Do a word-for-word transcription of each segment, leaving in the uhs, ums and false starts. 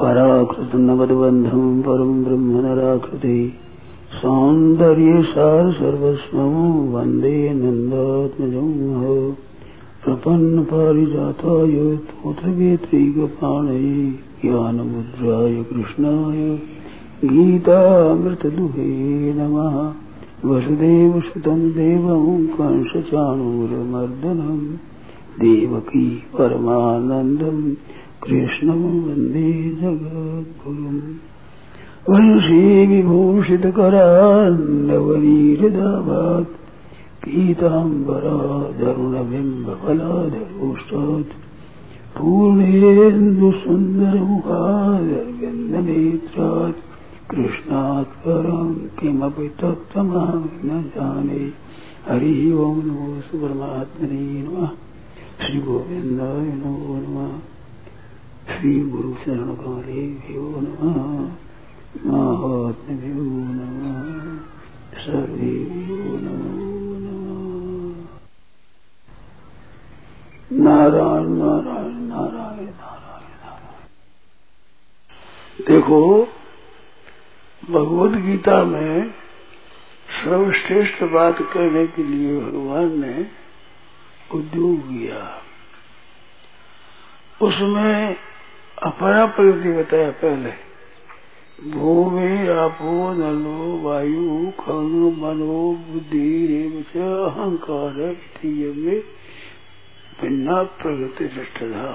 पराकृतनवद्बन्धं परं ब्रह्म नराकृते सौन्दर्ये सार सर्वस्वं वन्दे नन्दात्मजं प्रपन्न पारिजाताय तोत्रवेत्रैकपाणये ज्ञानमुद्राय कृष्णाय गीतामृतदुहे नमः। वसुदेवसुतं देवं कंसचाणूरमर्दनं देवकी परमानन्दं कृष्णं वन्दे जगद्गुरुम्। वंशी विभूषितकरान्नवनीहृदाभात् पीताम्बराधरुणबिम्बफलाधरोष्टात् पूर्णेन्दुसुन्दरमुखादरविन्दनेत्रात् कृष्णात् परं किमपि तत्त्वमहं न जाने। हरि ओं नमो परमात्मने नमः। श्री गोविंदाय नमो नमः। श्री गुरु शरण कमलेभ्यो नमः। महात्म्यो नमः। सर्वेभ्यो नमो नमः। नारायण नारायण नारायण नारायण नारायण। देखो, भगवद गीता में सर्वश्रेष्ठ बात कहने के लिए भगवान ने उद्योग किया। उसमें अपरा प्रकृति बताया पहले। भूमि आपो नलो वायु खंग मनो बुद्धि रेवच अहंकार में भिन्ना प्रकृति दृष्टधा।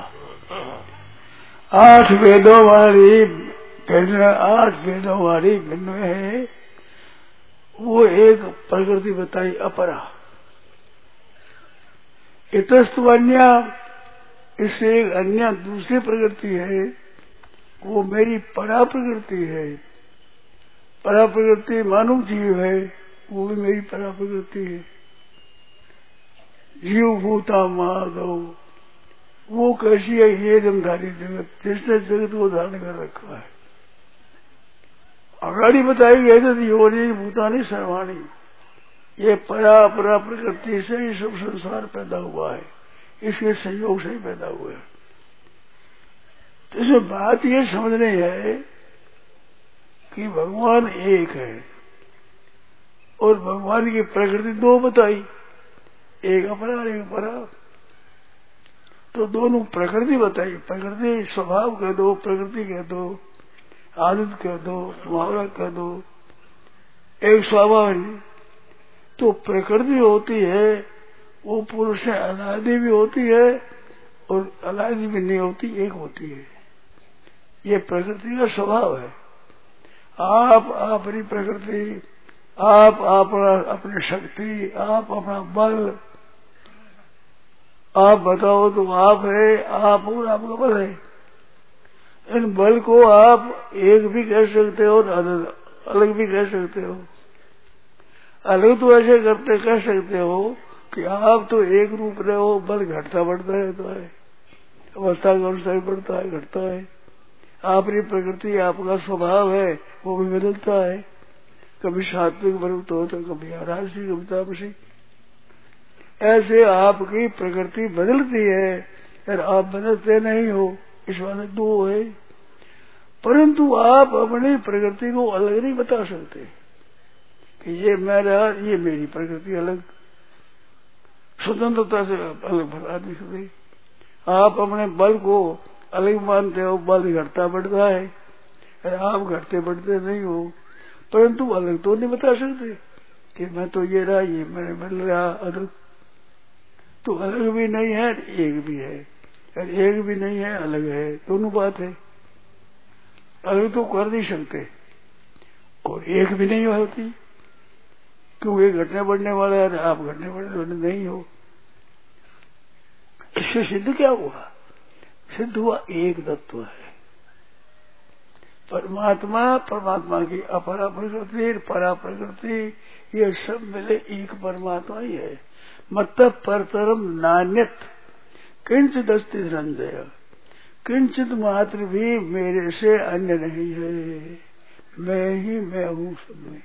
आठ वेदों वाली भिन्न आठ वेदों वाली भिन्न है, वो एक प्रकृति बताई अपरा। इतस्तु अन्य, इससे एक अन्य दूसरी प्रकृति है, वो मेरी परा प्रकृति है। परा प्रकृति मानव जीव है, वो भी मेरी परा प्रकृति है। जीव भूता माधव, वो कैसी है? ये दमधारी जगत, जिसने जगत को धारण कर रखा है। अगाड़ी बताई गई थी योनि भूतानी सर्वाणी, ये परा परा प्रकृति से ही सब संसार पैदा हुआ है, इसके संयोग से ही पैदा हुआ है। तो इसमें बात ये समझनी है कि भगवान एक है और भगवान की प्रकृति दो बताई, एक अपरा और एक परा। तो दोनों प्रकृति बताई। प्रकृति स्वभाव कह दो, प्रकृति कह दो, आदत कह दो, मुहावरा कह दो, एक स्वभाव है। तो प्रकृति होती है वो पुरुष से अनादि भी होती है और अनादि भी नहीं होती, एक होती है। ये प्रकृति का स्वभाव है। आप अपनी प्रकृति, आप अपना अपनी शक्ति, आप अपना बल, आप बताओ तो आप है, आप और आपका बल है। इन बल को आप एक भी कह सकते हो और अलग भी कह सकते हो। अलग तो ऐसे करते कह सकते हो कि आप तो एक रूप रहे हो, बल घटता बढ़ता रहता है, अवस्था का अनुसार बढ़ता है घटता है। आपकी प्रकृति, आपका स्वभाव है, वो भी बदलता है। कभी सात्विक प्रवृत्त हो तो कभी राजसी, कभी तामसी। ऐसे आपकी प्रकृति बदलती है और आप बदलते नहीं हो, इस बात दो है। परंतु आप अपनी प्रकृति को अलग नहीं बता सकते कि ये मेरा, ये मेरी प्रकृति अलग, स्वतंत्रता से अलग बता नहीं सकते। आप अपने बल को अलग मानते हो, बल घटता बढ़ता है और आप घटते बढ़ते नहीं हो, परंतु अलग तो नहीं बता सकते कि मैं तो ये रहा, ये मैंने बदल रहा अलग। तो अलग भी नहीं है, एक भी है, और एक भी नहीं है, अलग है, दोनों बात है। अलग तो कर नहीं सकते और एक भी नहीं होती, क्योंकि घटने बढ़ने वाला है, आप घटने बढ़ने वाले नहीं हो। इससे सिद्ध क्या हुआ? सिद्ध हुआ एक तत्व है परमात्मा। परमात्मा की अपरा प्रकृति, परा प्रकृति, ये सब मिले एक परमात्मा ही है। मतलब परतरम नान्यत किंचित अस्ति धनंजय, किंचित मात्र भी मेरे से अन्य नहीं है। मैं ही मैं हूँ सब में।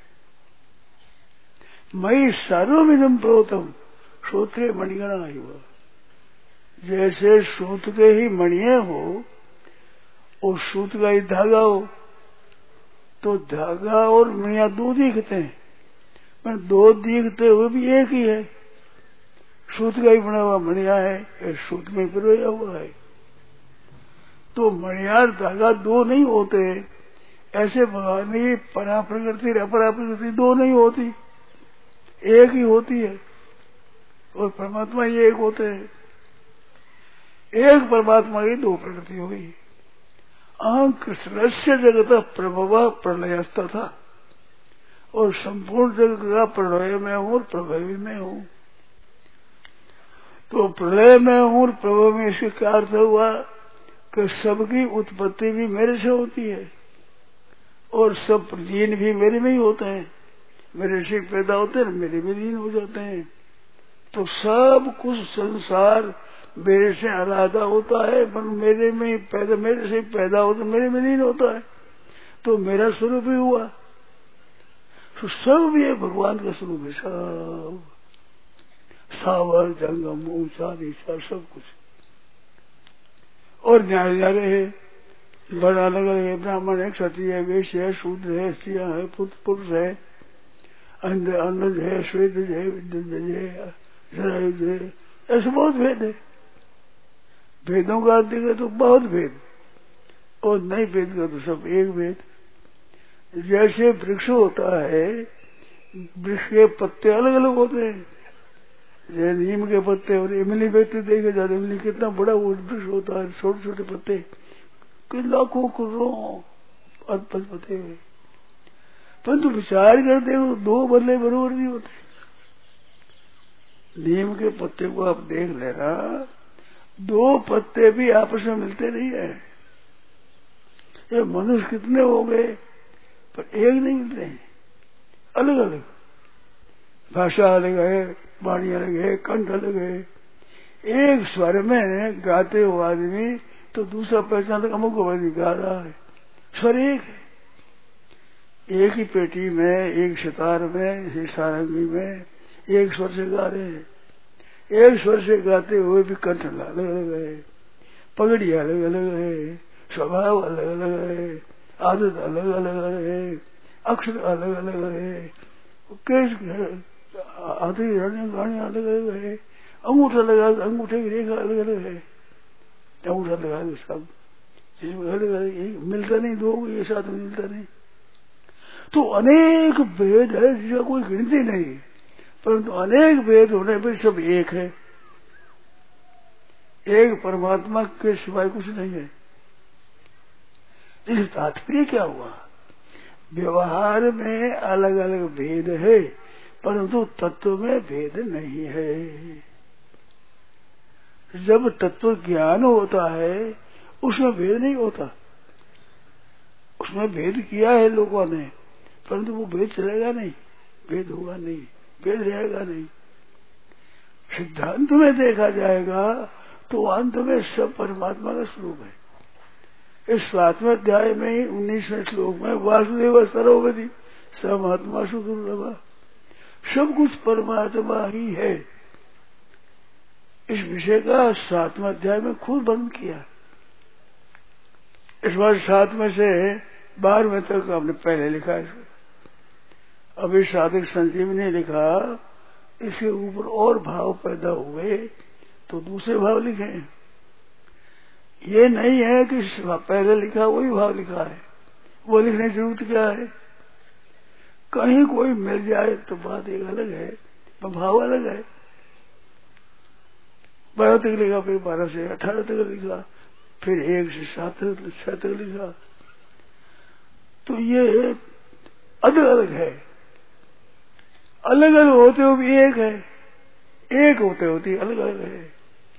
मई सर्वमिदं प्रोतम श्रोत्रे मणिगणा। जैसे सूत के ही मणिये हो और सूत का ही धागा हो तो धागा और मणिया दो दिखते हैं, पर दो दिखते हुए भी एक ही है। सूत का ही बना हुआ मणिया है, सूत में पिरोया हुआ है। तो मणियार धागा दो नहीं होते। ऐसे भगवान की परा प्रकृति अपरा प्रकृति दो नहीं होती, एक ही होती है। और परमात्मा ये एक होते हैं। एक परमात्मा की दो प्रकृति हो गई। अहं कृष्णस्य जगत प्रभव प्रलयस्थ था, और संपूर्ण जगत का प्रलय में हूँ और प्रभवी में हूँ। तो प्रलय में हूँ और प्रभव में इसके क्या अर्थ हुआ कि सबकी उत्पत्ति भी मेरे से होती है और सब लीन भी मेरे में ही होते हैं। मेरे से पैदा होते हैं, मेरे में लीन हो जाते हैं। तो सब कुछ संसार मेरे से आलादा होता है, पर मेरे में पैदा मेरे से पैदा होता मेरे में लीन होता है। तो मेरा स्वरूप ही हुआ। तो सब ये भगवान का स्वरूप है। सब सावर जंगम ऊंचा नीचा सब कुछ। और न्याय न्यारे है, बड़ा अलग अलग है। ब्राह्मण है, क्षत्रिय है, वैश्य है, शूद्र है, स्त्रियां है, पुत्र पुरुष है, अंध अनुज है, श्वेत है, विद्युत है, जरायुज है। ऐसे बहुत भेद है। भेदों का अर्थ देखे तो बहुत भेद, और नहीं भेद का तो सब एक भेद। जैसे वृक्ष होता है, वृक्ष के पत्ते अलग अलग होते हैं। जैसे नीम के पत्ते और इमली पत्ते देखे जाते, इमली कितना बड़ा वो वृक्ष होता है, छोटे छोटे पत्ते कि लाखों करोड़ों अद्भुत पत्ते हुए। परंतु विचार करते हो दो बदले बरोबर नहीं होते। नीम के पत्ते को आप देख लेना, दो पत्ते भी आपस में मिलते नहीं है। ये मनुष्य कितने हो गए पर एक नहीं मिलते हैं, अलग अलग। भाषा अलग है, वाणी अलग है, कंठ अलग है। एक स्वर में गाते हो आदमी तो दूसरा पहचान तक अमुक आदमी गा रहा है, स्वर एक है। एक ही पेटी में, एक सितार में, एक सारंगी में एक स्वर से गा रहे हैं। एक स्वर से गाते हुए भी कंठ अलग अलग है, पगड़ी अलग अलग है, स्वभाव अलग अलग है, आदत अलग अलग है, अक्षर अलग अलग है, केस आधी गाने अलग अलग है, अंगूठा लगा अंगूठे की रेखा अलग अलग है। अंगूठा लगा दो सब अलग अलग, मिलता नहीं, दो ये साथ मिलता नहीं। तो अनेक भेद है जिसका कोई गिनती नहीं, परंतु अनेक भेद होने पर सब एक है। एक परमात्मा के सिवाय कुछ नहीं है। इस तात्पर्य क्या हुआ? व्यवहार में अलग अलग भेद है, परंतु तत्व में भेद नहीं है। जब तत्व ज्ञान होता है उसमें भेद नहीं होता। उसमें भेद किया है लोगों ने, परंतु वो भेद चलेगा नहीं, भेद होगा नहीं, भेद रहेगा नहीं। सिद्धांत में देखा जाएगा तो अंत में सब परमात्मा का स्वरूप है। इस सातवें अध्याय में ही उन्नीसवें श्लोक में वासुदेव सर्वोपरि समात्मा सुदुर्लभा, सब कुछ परमात्मा ही है। इस विषय का सातवें अध्याय में खुद बंद किया। इस बार सातवें से बारहवें तक आपने पहले लिखा है। अभी साधक संजीव ने लिखा, इसके ऊपर और भाव पैदा हुए तो दूसरे भाव लिखे। ये नहीं है कि पहले लिखा वही भाव लिखा है, वो लिखने की जरूरत क्या है? कहीं कोई मिल जाए तो बात एक अलग है, पर भाव अलग है। बारह तक लिखा, फिर बारह से अठारह तक लिखा, फिर एक से सात छह तक लिखा। तो ये अलग अलग है। अलग अलग होते हुए भी एक है, एक होते होते अलग अलग है।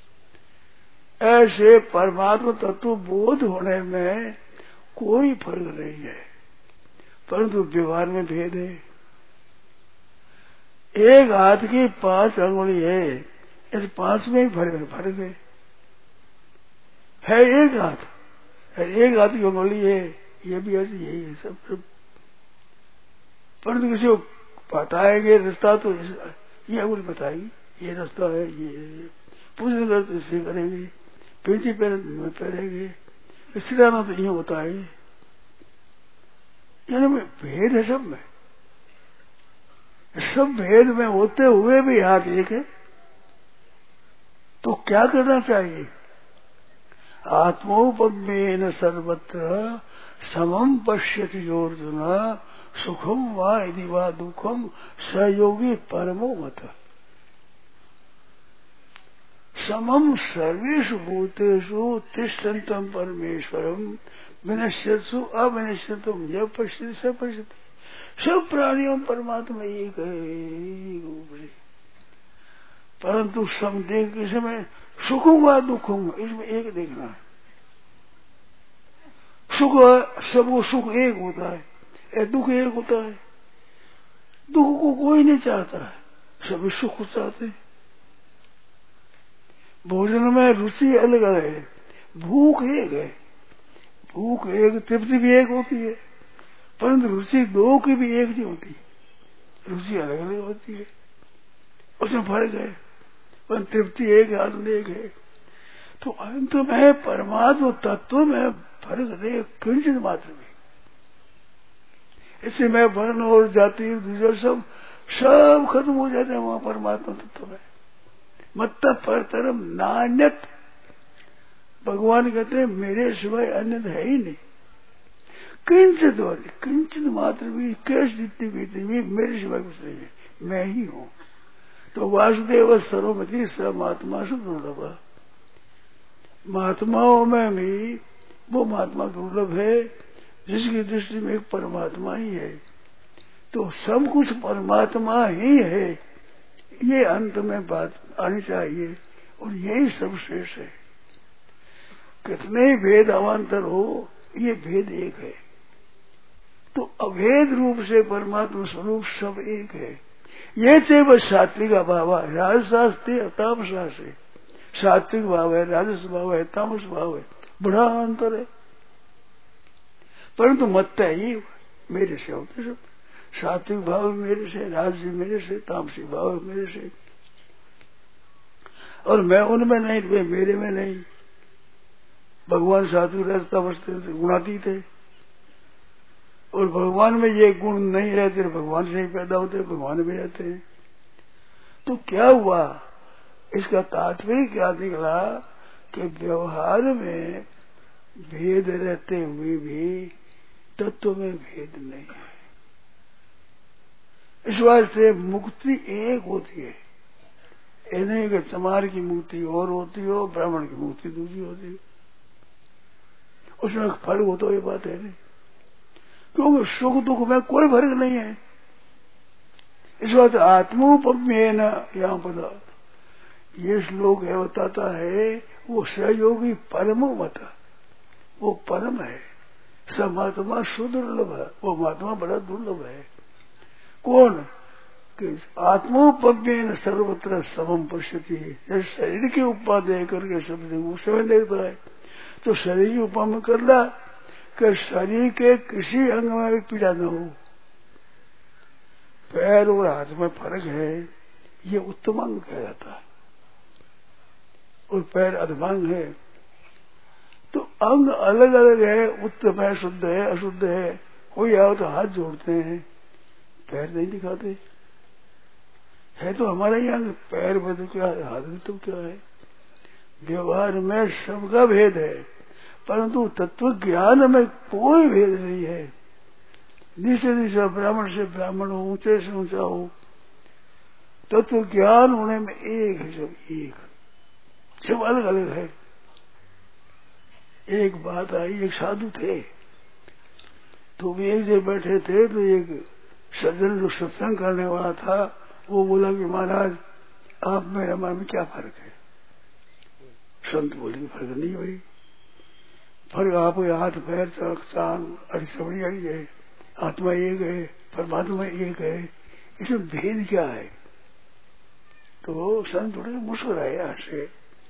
ऐसे परमात्मा तत्व बोध होने में कोई फर्क नहीं है, परंतु व्यवहार में भेद है। एक हाथ की पांच अंगुली है, इस पांच में ही फर्क फर्क है। है एक हाथ, है एक हाथ की अंगुली है, ये भी ऐसी यही है सब, सब। परंतु किसी को बताएंगे रास्ता तो ये अंगुली बताएगी, ये रास्ता है, ये पूछने कर तो इससे करेंगे, पीछे पैर में पहनेंगे, इसलिए ना तो ये होता है, यानी भेद है सब में, सब भेद में होते हुए भी हाथ एक है। तो क्या करना चाहिए? आत्मोपमेन सर्वत्र समम पश्यति अर्जुन सुखम वा यदि वा दुखम सहयोगी परमो मत। समम सर्वेषु भूतेषु तिष्ठन्तम परमेश्वरम विनश्यत्सु अविनश्यतुम यह पश्यति स पश्यति। सब प्राणियों परमात्मा एक है, परंतु सम देख के समय सुखम व दुखम इसमें एक देखना है। सुख सबको सुख एक होता है, दुख एक होता है। दुख को कोई नहीं चाहता है, सभी सुख चाहते हैं। भोजन में रुचि अलग अलग है, भूख एक है, भूख एक, तृप्ति भी एक होती है, परंतु रुचि दो की भी एक नहीं होती, रुचि अलग अलग होती है, उसमें फर्क है। पर तृप्ति एक है, आनंद एक है। तो अंत में परमात्मा तत्व में फर्क नहीं, किंचित मात्र में। इससे मैं वर्ण और जाति दूसरा सब सब खत्म हो जाते हैं वहां परमात्मा तत्व में। मतलब परतरम नान्यत, भगवान कहते हैं मेरे सिवाय अन्य है ही नहीं। किंचित वाले किंचित मात्र भी कैश जितनी बीती भी मेरे सिवाय कुछ नहीं है, मैं ही हूँ। तो वासुदेव सर्वमति स महात्मा से दुर्लभ, महात्माओं में भी वो महात्मा दुर्लभ है जिसकी दृष्टि में एक परमात्मा ही है। तो सब कुछ परमात्मा ही है, ये अंत में बात आनी चाहिए, और यही सर्वश्रेष्ठ है। कितने भेद अवान्तर हो, ये भेद एक है। तो अभेद रूप से परमात्मा स्वरूप सब एक है। ये चे वह सात्विक भाव है, राजशास्त्री तामसास है। सात्विक भाव है, राजस भाव है, तामस भाव है, बड़ा अंतर है। परंतु मत ही मेरे से होते सब। सात्विक भाव मेरे से, राजसी मेरे से, तामसिक भाव मेरे से, और मैं उनमें नहीं, वे मेरे में नहीं। भगवान सात्विक राजस तामस गुणातीत है, और भगवान में ये गुण नहीं रहते, भगवान से ही पैदा होते, भगवान में रहते हैं। तो क्या हुआ? इसका तात्पर्य क्या निकला कि व्यवहार में भेद रहते हुए भी तत्व में भेद नहीं है। इस वास्ते मुक्ति एक होती है, ये नहीं कि चमार की मुक्ति और होती हो, ब्राह्मण की मुक्ति दूसरी होती हो, उसमें फर्क हो तो ये बात है नहीं, क्योंकि सुख दुख में कोई फर्क नहीं है। इस बात आत्मोपमेन यहाँ पता ये श्लोक है बताता है, वो सहयोगी परम मत, वो परम है। सब महात्मा सुदुर्लभ है, वो महात्मा बड़ा दुर्लभ है। कौन? कि आत्मोपमेन सर्वत्र समम पश्यति, जैसे शरीर के उपादेय करके सब वो समझ देखता है। तो शरीर की उपमा करना कि शरीर के किसी अंग में भी पीड़ा न हो। पैर और हाथ में फर्क है, ये उत्तम अंग कहा जाता है, और पैर अधमांग है। तो अंग अलग अलग है, उत्तम है, शुद्ध है, अशुद्ध है। कोई आओ तो हाथ जोड़ते हैं, पैर नहीं दिखाते, है तो हमारा ही अंग, पैर में तो क्या है, हाथ में तो क्या है। व्यवहार में सबका भेद है, परंतु तत्व ज्ञान में कोई भेद नहीं है। नीचे नीचे ब्राह्मण से ब्राह्मण हो, ऊंचे से ऊंचा हो, तत्व ज्ञान होने में एक है, सब एक, सब अलग अलग है। एक बात आई, एक साधु थे, तो वे एक जगह बैठे थे, तो एक सज्जन जो सत्संग करने वाला था, वो बोला कि महाराज आप मेरे मन में क्या फर्क है? संत बोले फर्क नहीं भाई, फर्क आप हाथ पैर चांद अड़ी सबड़ी अड़ी है, आत्मा एक है, परमात्मा एक है, इसमें भेद क्या है? तो संत थोड़े मुस्कुराए हंसे,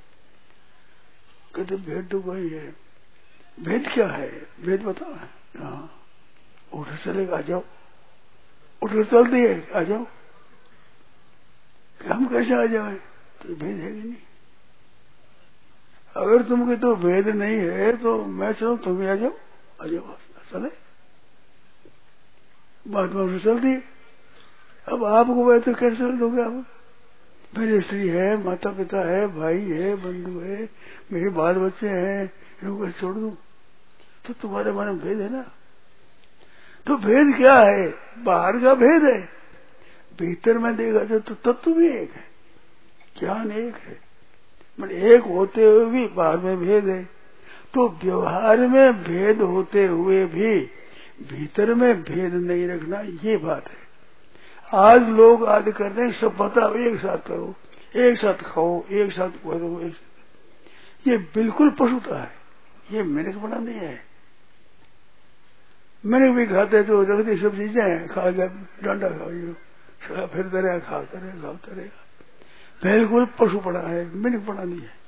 कहते भेद तो वही है। भेद क्या है? भेद बताओ। हाँ, उठ चलेगा, आ जाओ, उठ चल दिए, आ जाओ। हम कैसे आ जाए? तो भेद है कि नहीं? अगर तुमके तो भेद नहीं है तो मैं चलूं, तुम भी आ जाओ, आ जाओ, चले, बात बात चलती। अब आपको वह तो कैसे चल दोगे आप? मेरी स्त्री है, माता पिता है, भाई है, बंधु है, मेरे बाल बच्चे हैं, इनको कैसे छोड़ दूं? तो तुम्हारे मन में भेद है ना। तो भेद क्या है? बाहर का भेद है, भीतर में देखा जाए तो तत्व भी एक है, ज्ञान एक है, मतलब एक होते हुए भी बाहर में भेद है। तो व्यवहार में भेद होते हुए भी भीतर में भेद नहीं रखना, ये बात है। आज लोग आदि करते हैं सब बताओ, एक साथ करो, एक साथ खाओ, एक साथ करो, एक साथ। ये बिल्कुल पशुता है, ये मेरे को बना नहीं है। मैंने भी खाते तो रख दी सब चीजें, खा गया डंडा खाओ, फिर करेगा, खाता रहेगा, खाता रहेगा, बिल्कुल पशु पड़ा है, मैंने पड़ा नहीं है।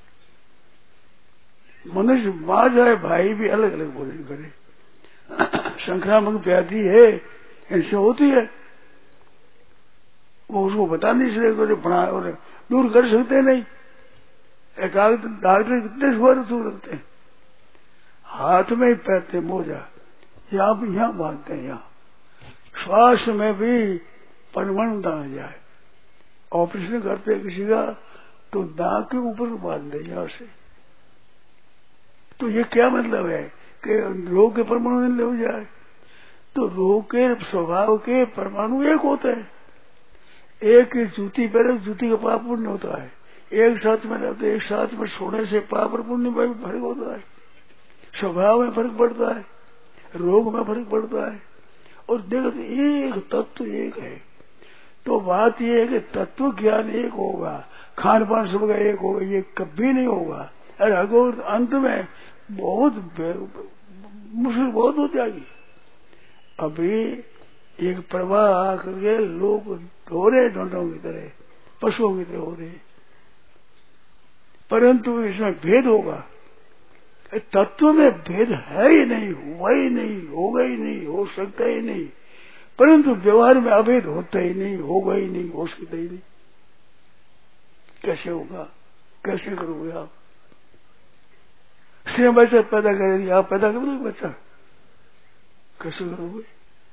मनुष्य माँ जाए भाई भी अलग अलग भोजन करे, संक्रामक व्याधि है ऐसे होती है, वो उसको बता नहीं सकते, बना और दूर कर सकते नहीं। एक डॉक्टर कितने सुअर दूर रखते हैं, हाथ में ही पहनते मोजा, यहाँ भी यहाँ बांधते हैं, यहाँ श्वास में भी परमाणु दान जाए, ऑपरेशन करते किसी का तो दांत के ऊपर बांध दे यहाँ से। तो ये क्या मतलब है कि रोग के परमाणु नहीं ले जाए? तो रोग के स्वभाव के परमाणु एक होते हैं, एक जूती पहले जूती का पाप पुण्य होता है, एक साथ में रहते एक साथ में सोने से पाप और पुण्य में फर्क होता है, स्वभाव में फर्क पड़ता है, रोग में फर्क पड़ता है। और देखो एक तत्व एक है। तो बात यह है कि तत्व ज्ञान एक होगा, खान पान सबका एक होगा, ये कभी नहीं होगा। अरे अगर अंत में बहुत मुश्किल बहुत हो जाएगी। अभी एक प्रवाह आकर के लोग हो रहे ढोंढों की तरह, पशुओं की तरह हो रहे, परंतु इसमें भेद होगा। तत्व में भेद है ही नहीं, हुआ ही नहीं, होगा ही नहीं, हो सकता ही नहीं, परंतु व्यवहार में अभेद होता ही नहीं, होगा ही नहीं, हो सकता ही नहीं। कैसे होगा? कैसे करोगे आप? स्त्री बच्चा पैदा करेगी, आप पैदा करोगे बच्चा, कैसे करोगे?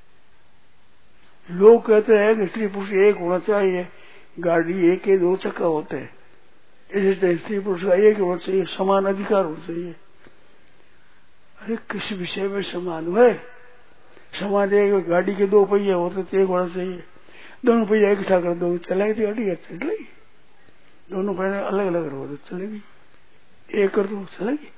लोग कहते हैं कि स्त्री पुरुष एक होना चाहिए, गाड़ी एक के दो चक्का होते हैं, इसलिए स्त्री पुरुष का एक होना चाहिए, समान अधिकार होना चाहिए। अरे किस विषय में समान हुए? समान एक गाड़ी के दो पहिए होते तो एक होना चाहिए, दोनों पहिया इकट्ठा कर दो चलेगी तो गाड़ी चलेगी, दोनों पहिए अलग अलग रहो तो चलेगी, एक कर दो चलेगी।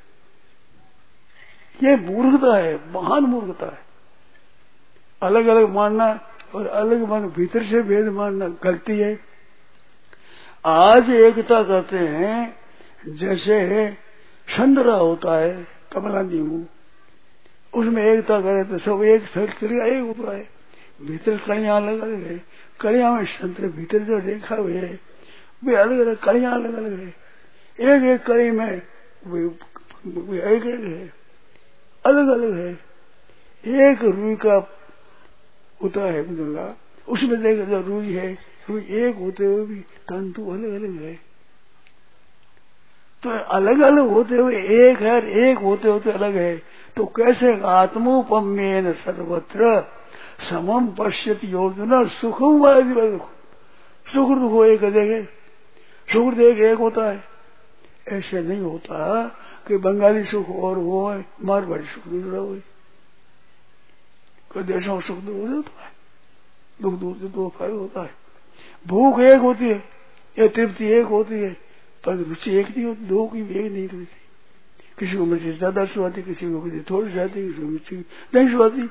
ये मूर्खता है, महान मूर्खता है। अलग अलग मानना और अलग मान भीतर से भेद मानना गलती है। आज एकता करते हैं, जैसे संतरा होता है कमला नींबू, उसमें एकता करे तो सब एक संतरा एक होता है, भीतर कड़ियां अलग अलग है, कड़ियां में संतरे भीतर जो रेखा हुई है वे अलग अलग, कड़ियां अलग अलग है, एक एक कड़ी में एक एक है, अलग अलग है। एक रुई का होता है बुदला, उसमें देखा जो रुई है, रुई एक होते हुए भी तंतु अलग अलग है। तो अलग अलग होते हुए एक है, एक होते होते अलग है। तो कैसे आत्मोपम्येन सर्वत्र समम पश्यति योजना सुखम वादि दुख, सुख दुख एक देखे, सुख देख एक होता है। ऐसे नहीं होता कि बंगाली सुख और वो है, मारवाड़ी सुख दूसरा हो, कोई देशों में सुख दूर होता है, दुख दूर से दो फर्क होता है। भूख एक होती है या तृप्ति एक होती है, पर रुचि एक नहीं होती, दो की भी एक नहीं होती। किसी को मिर्ची ज्यादा स्वादी, किसी को मिर्ची थोड़ी जाती, किसी को मिर्ची नहीं स्वादी।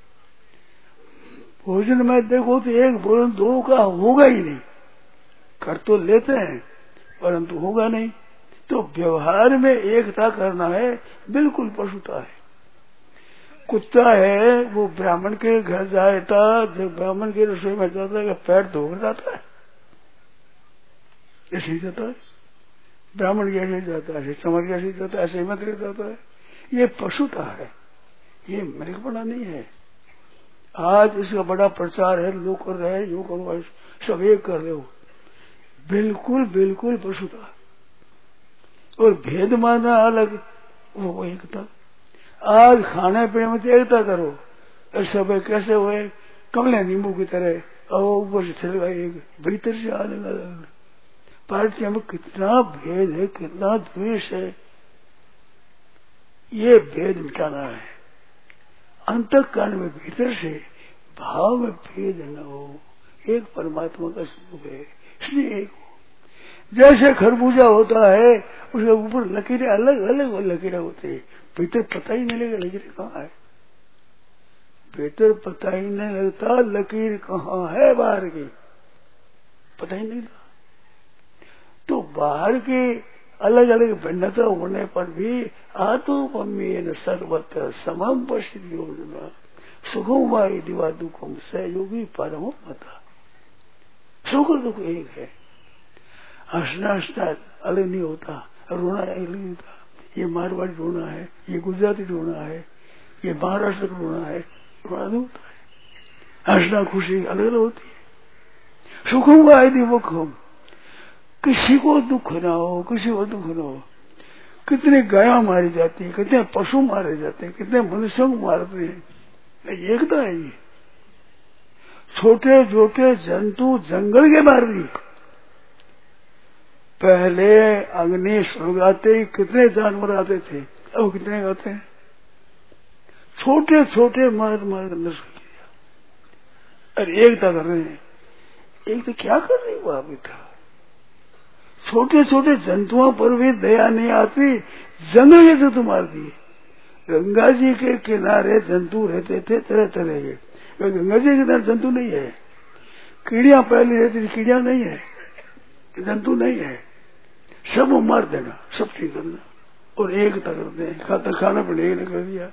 भोजन में देखो तो एक भोजन दो का होगा ही नहीं, कर तो लेते हैं परंतु होगा नहीं। तो व्यवहार में एकता करना है, बिल्कुल पशुता है। कुत्ता है वो ब्राह्मण के घर जाता, जब ब्राह्मण के रसोई में जाता है पैर धोकर जाता है, ऐसे ही जाता है। ब्राह्मण कैसे जाता है, समझ कैसे जाता है, ऐसे मत जाता है। ये पशुता है, ये मृगपना नहीं है। आज इसका बड़ा प्रचार है, लोग कर रहे हैं, यू करो, सब एक कर रहे हो, बिल्कुल बिल्कुल पशुता। और भेद मानना अलग, वो एकता। आज खाने पीने में तो एकता करो, सब कैसे हुए कमले नींबू की तरह, और ऊपर से चल गए एक, भीतर से अलग अलग। पार्टियों में कितना भेद है, कितना द्वेष है, ये भेद मिटाना है। अंतःकरण में भीतर से भाव में भेद न हो, एक परमात्मा का स्वरूप है, इसलिए एक हो। जैसे खरबूजा होता है उसके ऊपर लकीरें अलग अलग लकीरें होती है, भीतर पता ही नहीं लगेगा लकीरें कहाँ है, भीतर पता ही नहीं लगता लकीर कहाँ है, बाहर की पता ही नहीं लगता। तो बाहर की अलग अलग भिन्नता होने पर भी आत्ममेन सर्वत्र समम पश्चिद योजना सुखम वाई दिवा दुखम सहयोगी परम मता। सुख और दुख एक है, हंसना हंसना अलग नहीं होता, रोना अलग नहीं होता। ये मारवाड़ी रोना है, ये गुजराती रोना है, ये महाराष्ट्र का रोना है, रोना नहीं होता है। हंसना खुशी अलग अलग होती है। सुखम वाई दुखम, किसी को दुख ना हो, किसी को दुख ना हो। कितने गाय मारी जाती है, कितने पशु मारे जाते हैं, कितने मनुष्यों को मारते हैं, एकता है ये। छोटे छोटे जंतु जंगल के मार दिए, पहले अग्नि स्वर्ग आते कितने जानवर आते थे, अब कितने आते हैं, छोटे छोटे मार मार नष्ट किया। अरे एकता कर रहे हैं, एक तो क्या कर रही वो आप था। छोटे छोटे जंतुओं पर भी दया नहीं आती, जंगल के जंतु मार दिए। गंगा जी के किनारे जंतु रहते थे तरह तरह के, गंगा जी के किनारे जंतु नहीं है। कीड़ियां पहले रहती थी, कीड़ियां नहीं है, जंतु नहीं है, सब मार देना, सब ठीक करना और एकता करते हैं। खाता खाना पड़ेगा ने कर दिया।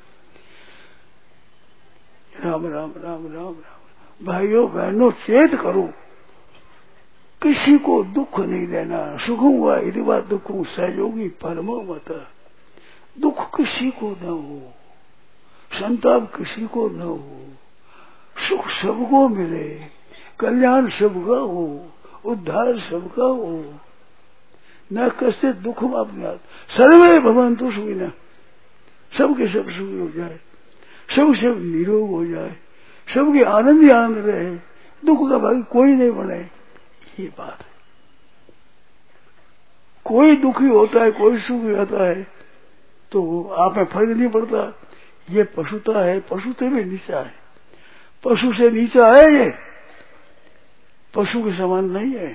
राम राम राम राम राम। भाइयों बहनों चेत करो, किसी को दुख नहीं देना। सुखम हुआ यदि बात दुखों सहयोगी परमो मत। दुख किसी को न हो, संताप किसी को न हो, सुख सबको मिले, कल्याण सबका हो, उद्धार सबका हो, न कष्ट दुख अपने हाथ। सर्वे भवन्तु सुखिनः, सबके सब सुखी हो जाए, सब सब निरोग हो जाए, सबके आनंद ही आनंद रहे, दुख का भागी कोई नहीं बने, ये बात है। कोई दुखी होता है, कोई सुखी होता है, तो आप में फर्क नहीं पड़ता। ये पशुता है, पशु से भी नीचा है, पशु से नीचा है, ये पशु के समान नहीं है।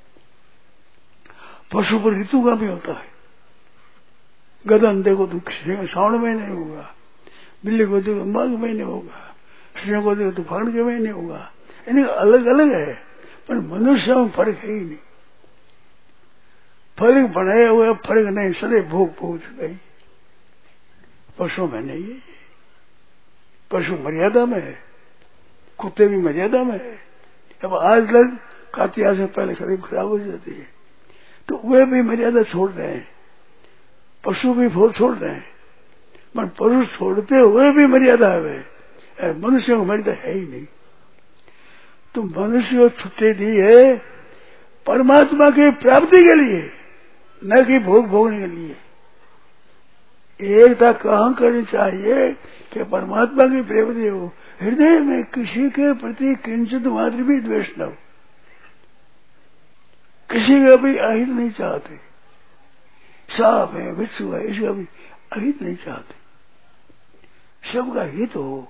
पशु पर ऋतु का भी होता है। गदन देखो तो श्रावण महीने होगा, बिल्ली को देखो माघ महीने होगा, सिंह को देखो तो फागुन के महीने होगा, इन्हें अलग अलग है, पर मनुष्य में फर्क है ही नहीं। फर्क बनाए हुए फर्क नहीं, सदै भोग भोग गई। पशु में नहीं है, पशु मर्यादा में है, कुत्ते भी मर्यादा में है। अब आज लग कातिया से पहले खरीब खराब हो जाती है, तो वे भी मर्यादा छोड़ रहे हैं, पशु भी छोड़ रहे हैं, पर पशु छोड़ते हुए भी मर्यादा है वे, मनुष्य को मर्यादा है ही नहीं। तो मनुष्य को छुट्टी दी है परमात्मा की प्राप्ति के लिए, न कि भोग भोगने के लिए। एकता कहाँ करनी चाहिए कि परमात्मा की प्राप्ति हो, हृदय में किसी के प्रति किंचित मात्र भी द्वेष न हो, किसी का भी अहित नहीं चाहते। सांप है, बिच्छू है, इसका भी अहित नहीं चाहते, सबका हित हो,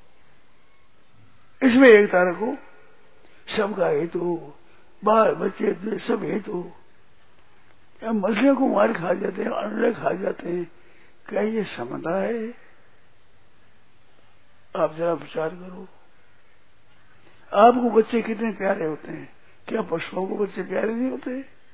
इसमें एकता रखो, सबका हित हो, बाल बच्चे सब हित हो। मछलियों को मार खा जाते हैं, अंडे खा जाते हैं, क्या ये समझता है? आप जरा विचार करो। आपको बच्चे कितने प्यारे होते हैं, क्या पशुओं को बच्चे प्यारे नहीं होते?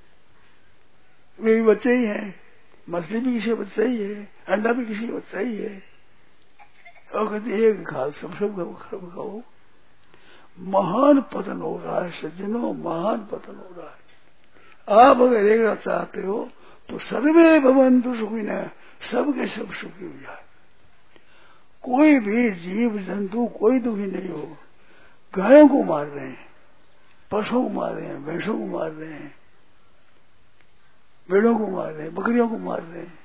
वे भी बच्चे ही हैं, मछली भी किसी बच्चा ही है, अंडा भी किसी बच्चा ही है, और कहते एक खा सब सब खाओ खाओ। महान पतन हो रहा है सज्जनों, महान पतन हो रहा है। आप अगर देखना चाहते हो तो सर्वे भवन्तु सुखिनः, सबके सब सुखी हो जाए, कोई भी जीव जंतु कोई दुखी नहीं हो। गायों को मार रहे हैं, पशुओं को मार रहे हैं, भैंसों को मार रहे हैं, भेड़ों को मार रहे हैं, बकरियों को मार रहे हैं,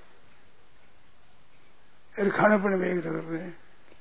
और खाने पीने में एक कर रहे हैं।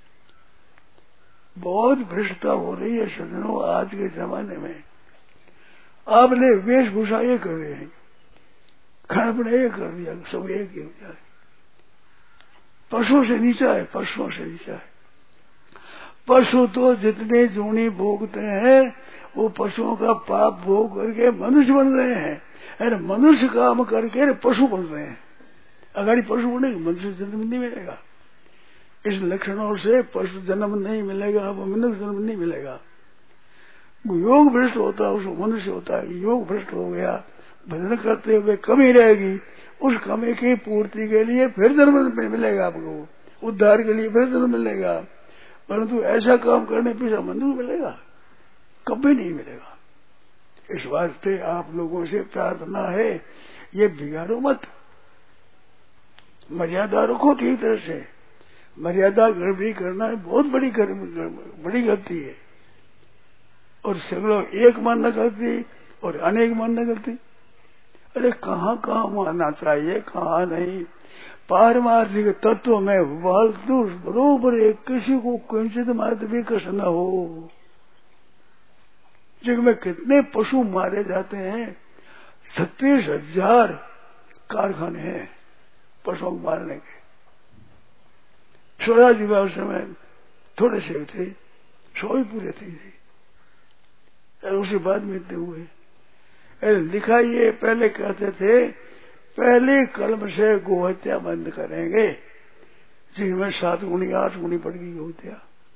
बहुत भ्रष्टता हो रही है सज्जनों आज के जमाने में। आपने वेशभूषा ये कर रहे हैं, खाना पीना ये कर दिया, सब एक ही हो जाए। पशुओं से नीचा है, पशुओं से नीचा है। पशु तो जितने जूनी भोगते हैं वो पशुओं का पाप भोग करके मनुष्य बन रहे हैं, अरे मनुष्य काम करके पशु बन रहे हैं। अगर पशु बनेगा मनुष्य जन्म नहीं मिलेगा। इस लक्षणों से पशु जन्म नहीं मिलेगा, वो मनुष्य जन्म नहीं मिलेगा। योग भ्रष्ट होता है उसको मनुष्य होता है। योग भ्रष्ट हो गया, भजन करते हुए कमी रहेगी, उस कमी की पूर्ति के लिए फिर जन्म मिलेगा आपको, उद्धार के लिए फिर जन्म मिलेगा। परंतु ऐसा काम करने पीछे मनुष्य मिलेगा कभी नहीं मिलेगा। इस वास्ते आप लोगों से प्रार्थना है, ये बिगाड़ो मत, मर्यादा रखो ठीक तरह से। मर्यादा गड़बड़ी करना है बहुत बड़ी बड़ी गलती है, और सगलों एक मानना गलती और अनेक मानना गलती। अरे कहाँ कहाँ मानना चाहिए, कहाँ नहीं। पारमार्थिक तत्व में फालतू बरोबर एक किसी को किंचित मात्र भी कष्ट न हो। जग में कितने पशु मारे जाते हैं, छत्तीस हजार कारखाने हैं पशुओं को मारने के। स्वराज विवाह समय थोड़े से थे, सौ ही पूरे थे, और उसके बाद में इतने हुए। अरे लिखा ये पहले कहते थे पहले कलम से गोहत्या बंद करेंगे, जिनमें सात गुणी आठ गुणी पड़ गई गोहत्या।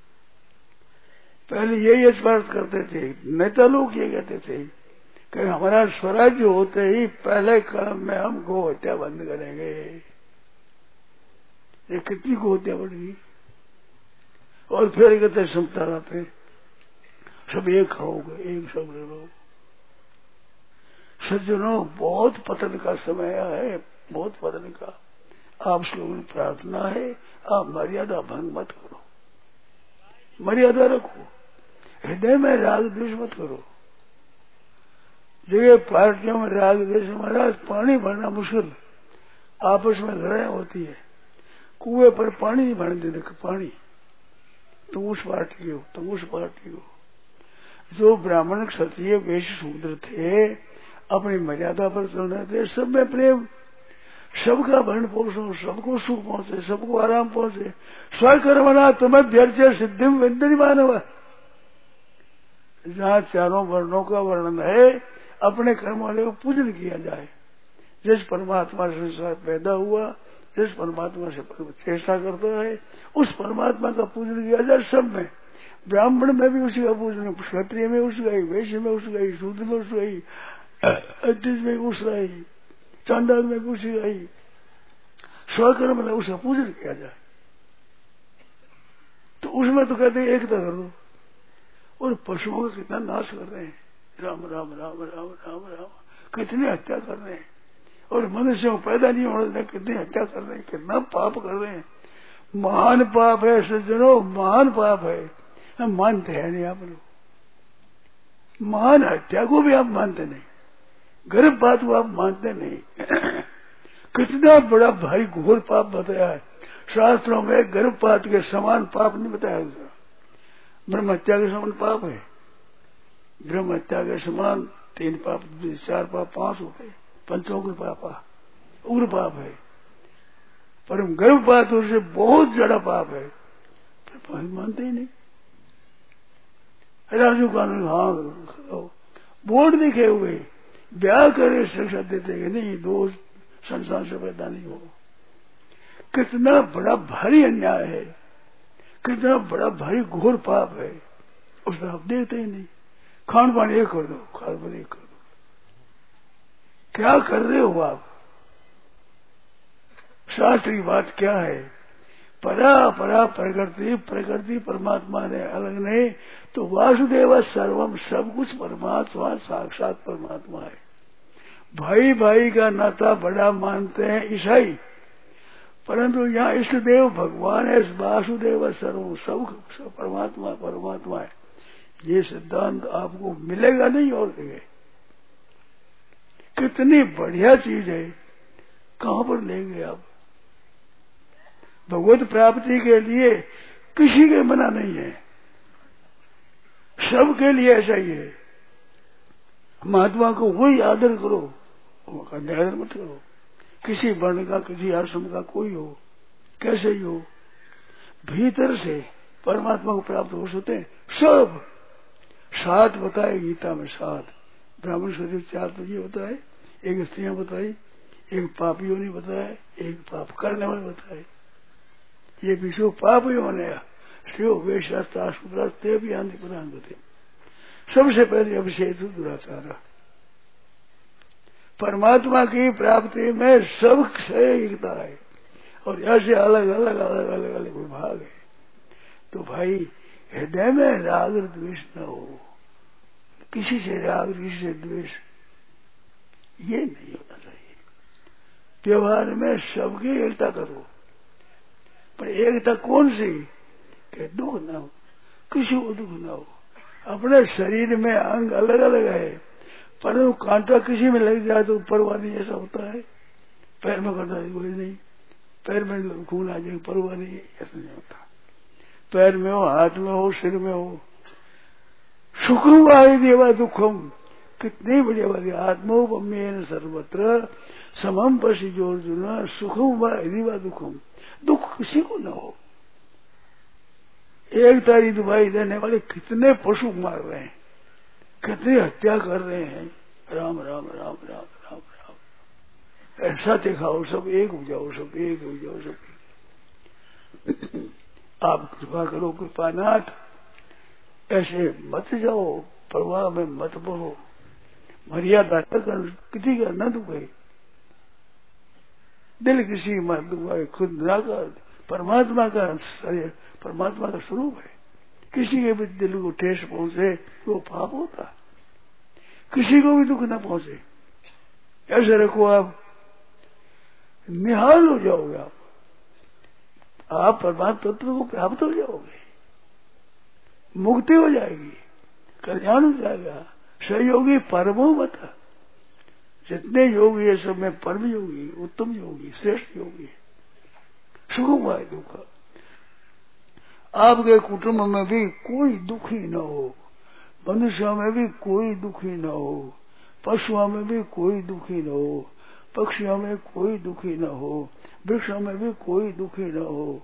पहले यही स्पर्श करते थे, नेता लोग ये कहते थे कि हमारा स्वराज्य होते ही पहले कलम में हम गोहत्या बंद करेंगे। ये कितनी गोहत्या बढ़ गई। और फिर कहते समता रहते सब एक खाओगे, एक सब ले लो। सज्जनों बहुत पतन का समय है, बहुत पतन का। आप लोगों की प्रार्थना है, आप मर्यादा भंग मत करो, मर्यादा रखो, हृदय में राग द्वेष मत करो। जगह पार्टियों में राग द्वेष, महाराज पानी भरना मुश्किल, आपस में लड़ाई होती है, कुएं पर पानी नहीं भरने देते, पानी तुम उस पार्टी हो तुम उस पार्टी हो। जो ब्राह्मण क्षत्रिय वैश्य शूद्र थे अपनी मर्यादा पर चलने थे, सब में प्रेम, सबका भरण पोषण, सबको सुख पहुंचे, सबको आराम पहुंचे। स्वकर्मणा तुम्हें व्यर्थ सिद्धिम विद्यति मानव। जहाँ चारों वर्णों का वर्णन है, अपने कर्म वाले को पूजन किया जाए। जिस परमात्मा से संसार पैदा हुआ, जिस परमात्मा से चेष्टा करता है, उस परमात्मा का पूजन किया जाए। सब में, ब्राह्मण में भी उसी का पूजन, क्षत्रिय में उसका ही, वैश्य में उसका ही, शूद्र में उसका ही, अतिज में उसका ही, चांडाल में भी उसी का ही। स्वकर्म मतलब उसका पूजन किया जाए। तो उसमें तो कहते हैं एकता करो। और पशुओं का कितना नाश कर रहे हैं, राम राम राम राम राम राम, कितने हत्या कर रहे हैं। और मनुष्यों को पैदा नहीं होने देते, कितनी हत्या कर रहे हैं, कितना पाप कर रहे हैं। महान पाप है सज्जनों, महान पाप है। हम मानते हैं नहीं आप लोग, महान हत्या को भी आप मानते नहीं, गर्भपात को आप मानते नहीं। कितना बड़ा भारी घोर पाप बताया है शास्त्रों में। गर्भपात के समान पाप नहीं बताया, ब्रह्म हत्या के समान पाप है। ब्रह्म हत्या के समान तीन पाप, चार पाप, पांच होते, पंचों के पाप उग्र पाप है। पर गर्भपात उससे बहुत ज्यादा पाप है, पर मानते ही नहीं। राजू कानून हाँ बोर्ड दिखे हुए ब्याह करे शिक्षा देते कि नहीं, दोष संसार से पैदा नहीं हो। कितना बड़ा भारी अन्याय है, कितना बड़ा भारी घोर पाप है, उसको आप देखते ही नहीं। खान पान एक कर दो, खान पान एक कर दो, क्या कर रहे हो आप? शास्त्र की बात क्या है? परा परा प्रकृति, प्रकृति परमात्मा ने अलग नहीं, तो वासुदेव सर्वम, सब कुछ परमात्मा साक्षात परमात्मा है। भाई भाई का नाता बड़ा मानते हैं ईसाई, परंतु यहाँ इष्ट देव भगवान है, वासुदेव सर्वम, सब, सब परमात्मा परमात्मा है। ये सिद्धांत आपको मिलेगा नहीं और जगह। कितनी बढ़िया चीज है, कहां पर ले गए आप। भगवत प्राप्ति के लिए किसी के मना नहीं है, सबके लिए ऐसा ही है। महात्मा को वही आदर करो, आदर मत करो। किसी वर्ण का, किसी आश्रम का कोई हो, कैसे ही हो, भीतर से परमात्मा को प्राप्त हो सकते हैं सब। सात बताए गीता में, सात ब्राह्मण शरीर चार तो ये बताए, एक स्त्रियां बताई, एक पापियों ने बताया, एक पाप करने वाले बताए। ये विश्व पाप ही होने स्त्रियों वेशास्त्र भी आंधी प्रदान करते। सबसे पहले अभिषेक दुराचार। परमात्मा की प्राप्ति में सब एकता है, और ऐसे अलग अलग अलग अलग अलग विभाग है। तो भाई हृदय में राग द्वेष न हो, किसी से राग, किसी से द्वेष, ये नहीं होना चाहिए। व्यवहार में सबकी एकता करो, पर एकता कौन सी कि दुख न हो, किसी को दुख न हो। अपने शरीर में अंग अलग अलग है, पर कांटा किसी में लग जाए तो परवाह नहीं, ऐसा होता है। पैर में कांटा कोई नहीं, पैर में खून आ जाए परवाह नहीं, ऐसा नहीं होता। पैर में हो, हाथ में हो, सिर में हो। सुखम वाय देवा दुखम, कितनी बढ़िया बात है। आत्मोपमेन सर्वत्र समम पशी जोर्जुन, सुखम वाय देवा दुखम, दुख किसी को न हो। एक तारी दुबाई देने वाले कितने पशु मार रहे हैं, कितनी हत्या कर रहे हैं। राम राम राम राम राम राम, ऐसा दिखाओ सब एक हो जाओ, सब एक हो जाओ, सब आप कृपा करो कृपानाथ, ऐसे मत जाओ, प्रवाह में मत बहो, मर्यादा कर, किसी का न दुखे, दिल किसी मत दुखाए, खुद ना कर। परमात्मा का परमात्मा का स्वरूप है, किसी के भी दिल को ठेस पहुंचे तो पाप होता, किसी को भी दुख न पहुंचे। ऐसे रखो, आप निहाल हो जाओगे, आप आप परमात्मा तत्व को प्राप्त हो जाओगे, मुक्ति हो जाएगी, कल्याण हो जाएगा। सहयोगी परमो मत, जितने योगी है सब में परम योगी, उत्तम योगी, श्रेष्ठ योगी, सुखम है दुख। आपके कुटुंब में भी कोई दुखी न हो, मनुष्यों में भी कोई दुखी न हो, पशुओं में भी कोई दुखी न हो, पक्षियों में कोई दुखी न हो, वृक्षों में भी कोई दुखी न हो।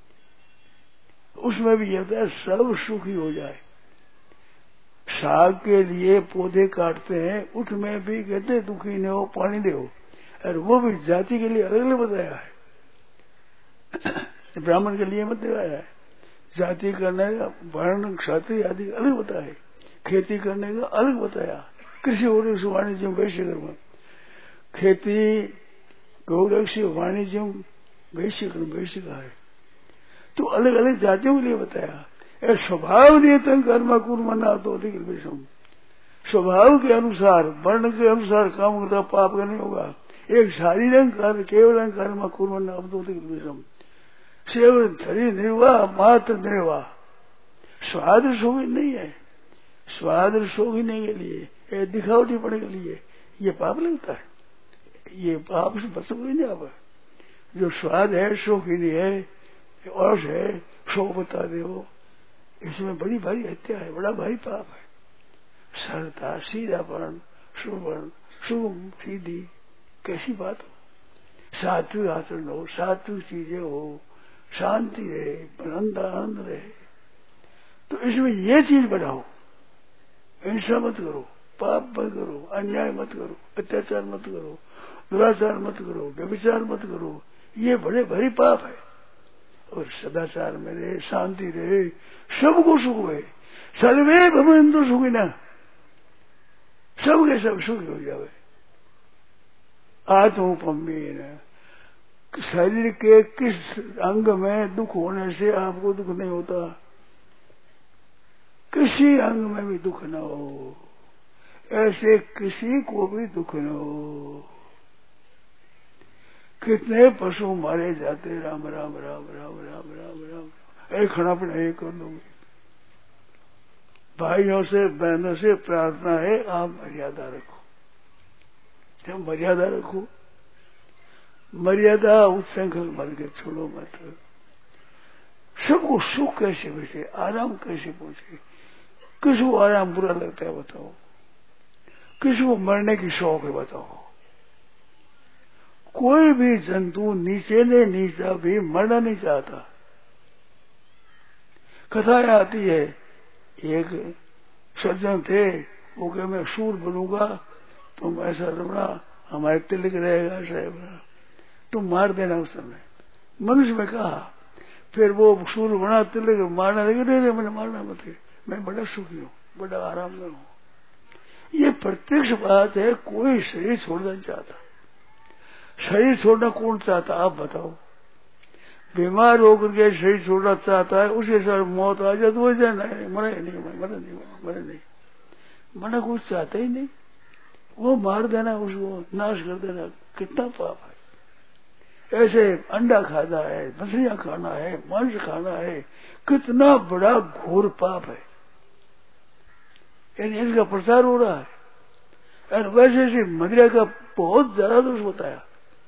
उसमें भी यह है सब सुखी हो जाए। साग के लिए पौधे काटते हैं, उसमें भी कहते दुखी न हो, पानी दो, और वो भी जाति के लिए अलग अलग बताया है। ब्राह्मण के लिए मत दिखाया है, जाति करने का वर्ण क्षत्रिय आदि अलग बताया है, खेती करने का अलग बताया। कृषि और वाणिज्य वैश्य कर्म, खेती गौरक्ष्य वाणिज्य वैश्य कर्म वैश्य का है, तो अलग अलग जातियों के लिए बताया। एक स्वभाव नियतन कर्म कुर्मना तो अधिक विषम, स्वभाव के अनुसार वर्ण के अनुसार काम करता पाप का नहीं होगा। एक शारीरिक कर्म केवल कर्म कुर्मना तो अधिक विषम, सेवन धरी निर्वाह मात्र निर्वाह, स्वाद शोभी नहीं है, स्वाद शोभने के लिए, ये दिखावटी पड़ने के लिए ये पाप लगता है। ये पाप से बच कोई नहीं। आप जो स्वाद है शौकीनी है और है शो बता दे हो, इसमें बड़ी भारी हत्या है, बड़ा भारी पाप है। सरलता, सीधापन, सुवर्ण, शुभ सीधी, कैसी बात हो, सात्विक आचरण हो, सात्विक चीजें हो, शांति रहे, आनंद आनंद रहे, तो इसमें ये चीज बढ़ाओ। हिंसा मत करो, पाप मत करो, अन्याय मत करो, अत्याचार मत करो, दुराचार मत करो, व्यभिचार मत करो, ये बड़े भारी पाप है। और सदाचार में रहे, शांति रहे, सबको सुख है। सर्वे भवन्तु सुखिनः, सबके सब सुखी हो जावे। आत्मोपमेन, शरीर के किस अंग में दुख होने से आपको दुख नहीं होता, किसी अंग में भी दुख न हो, ऐसे किसी को भी दुख न हो। कितने पशु मारे जाते, राम राम राम राम राम राम राम, एक खड़ापन एक कर लोगे। भाइयों से बहनों से प्रार्थना है, आप मर्यादा रखो। जब मर्यादा रखो, मर्यादा उत्संखल मर के छोड़ो मत। सबको सुख कैसे बचे, आराम कैसे पहुंचे? किसी को आराम बुरा लगता है बताओ, किसी को मरने की शौक है बताओ। कोई भी जंतु नीचे ने नीचा भी मरना नहीं चाहता। कथाएं आती है, एक सज्जन थे, वो कहे मैं सूर बनूंगा, तुम ऐसा रमना, हमारे तिलक रहेगा साहब, तुम मार देना उस समय। मनुष्य में कहा, फिर वो सूर बना, तिलक मारने लगे, नहीं नहीं मैंने मारना मत, मैं बड़ा सुखी हूँ, बड़ा आराम में हूँ। ये प्रत्यक्ष बात है, कोई शरीर छोड़ना चाहता। शरीर छोड़ना कौन चाहता आप बताओ? बीमार होकर के शरीर छोड़ना चाहता है, उसके साथ मौत आ जाए तो वो जाना है, मरे नहीं, मरे नहीं, मरे नहीं, मरना कुछ चाहता ही नहीं। वो मार देना, उसको नाश कर देना, कितना पाप है। ऐसे अंडा खाना है, मछलियां खाना है, मांस खाना है, कितना बड़ा घोर पाप है। यानी इसका प्रचार हो रहा है। और वैसे से मदिरा का बहुत ज्यादा दोष बताया।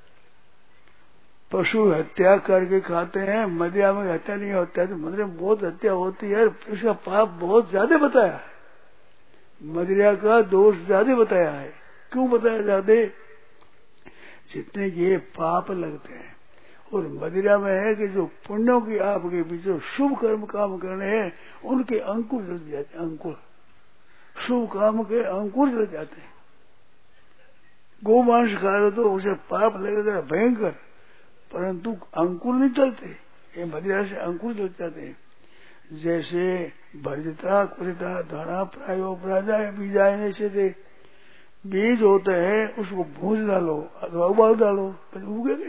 पशु हत्या करके खाते हैं, मदिरा में हत्या नहीं होता है, तो मदिरा में बहुत हत्या होती है, इसका पाप बहुत ज्यादा बताया है। मदिरा का दोष ज्यादा बताया है। क्यों बताया ज्यादा? जितने ये पाप लगते हैं, और मदिरा में है कि जो पुण्यों की आपके पीछे शुभ कर्म काम करने हैं, उनके अंकुर लग जाते हैं। अंकुर शुभ काम के अंकुर लग जाते हैं। गौ मांस खा रहे तो उसे पाप लगेगा भयंकर, परंतु अंकुर नहीं चलते, ये मदिरा से अंकुर लग जाते हैं। जैसे भर्जिता कुरिता धना प्रायो प्राजाए बीजाए से थे, बीज होते हैं, उसको भूज डालो अथवा उबाल डालो, फिर उगेंगे।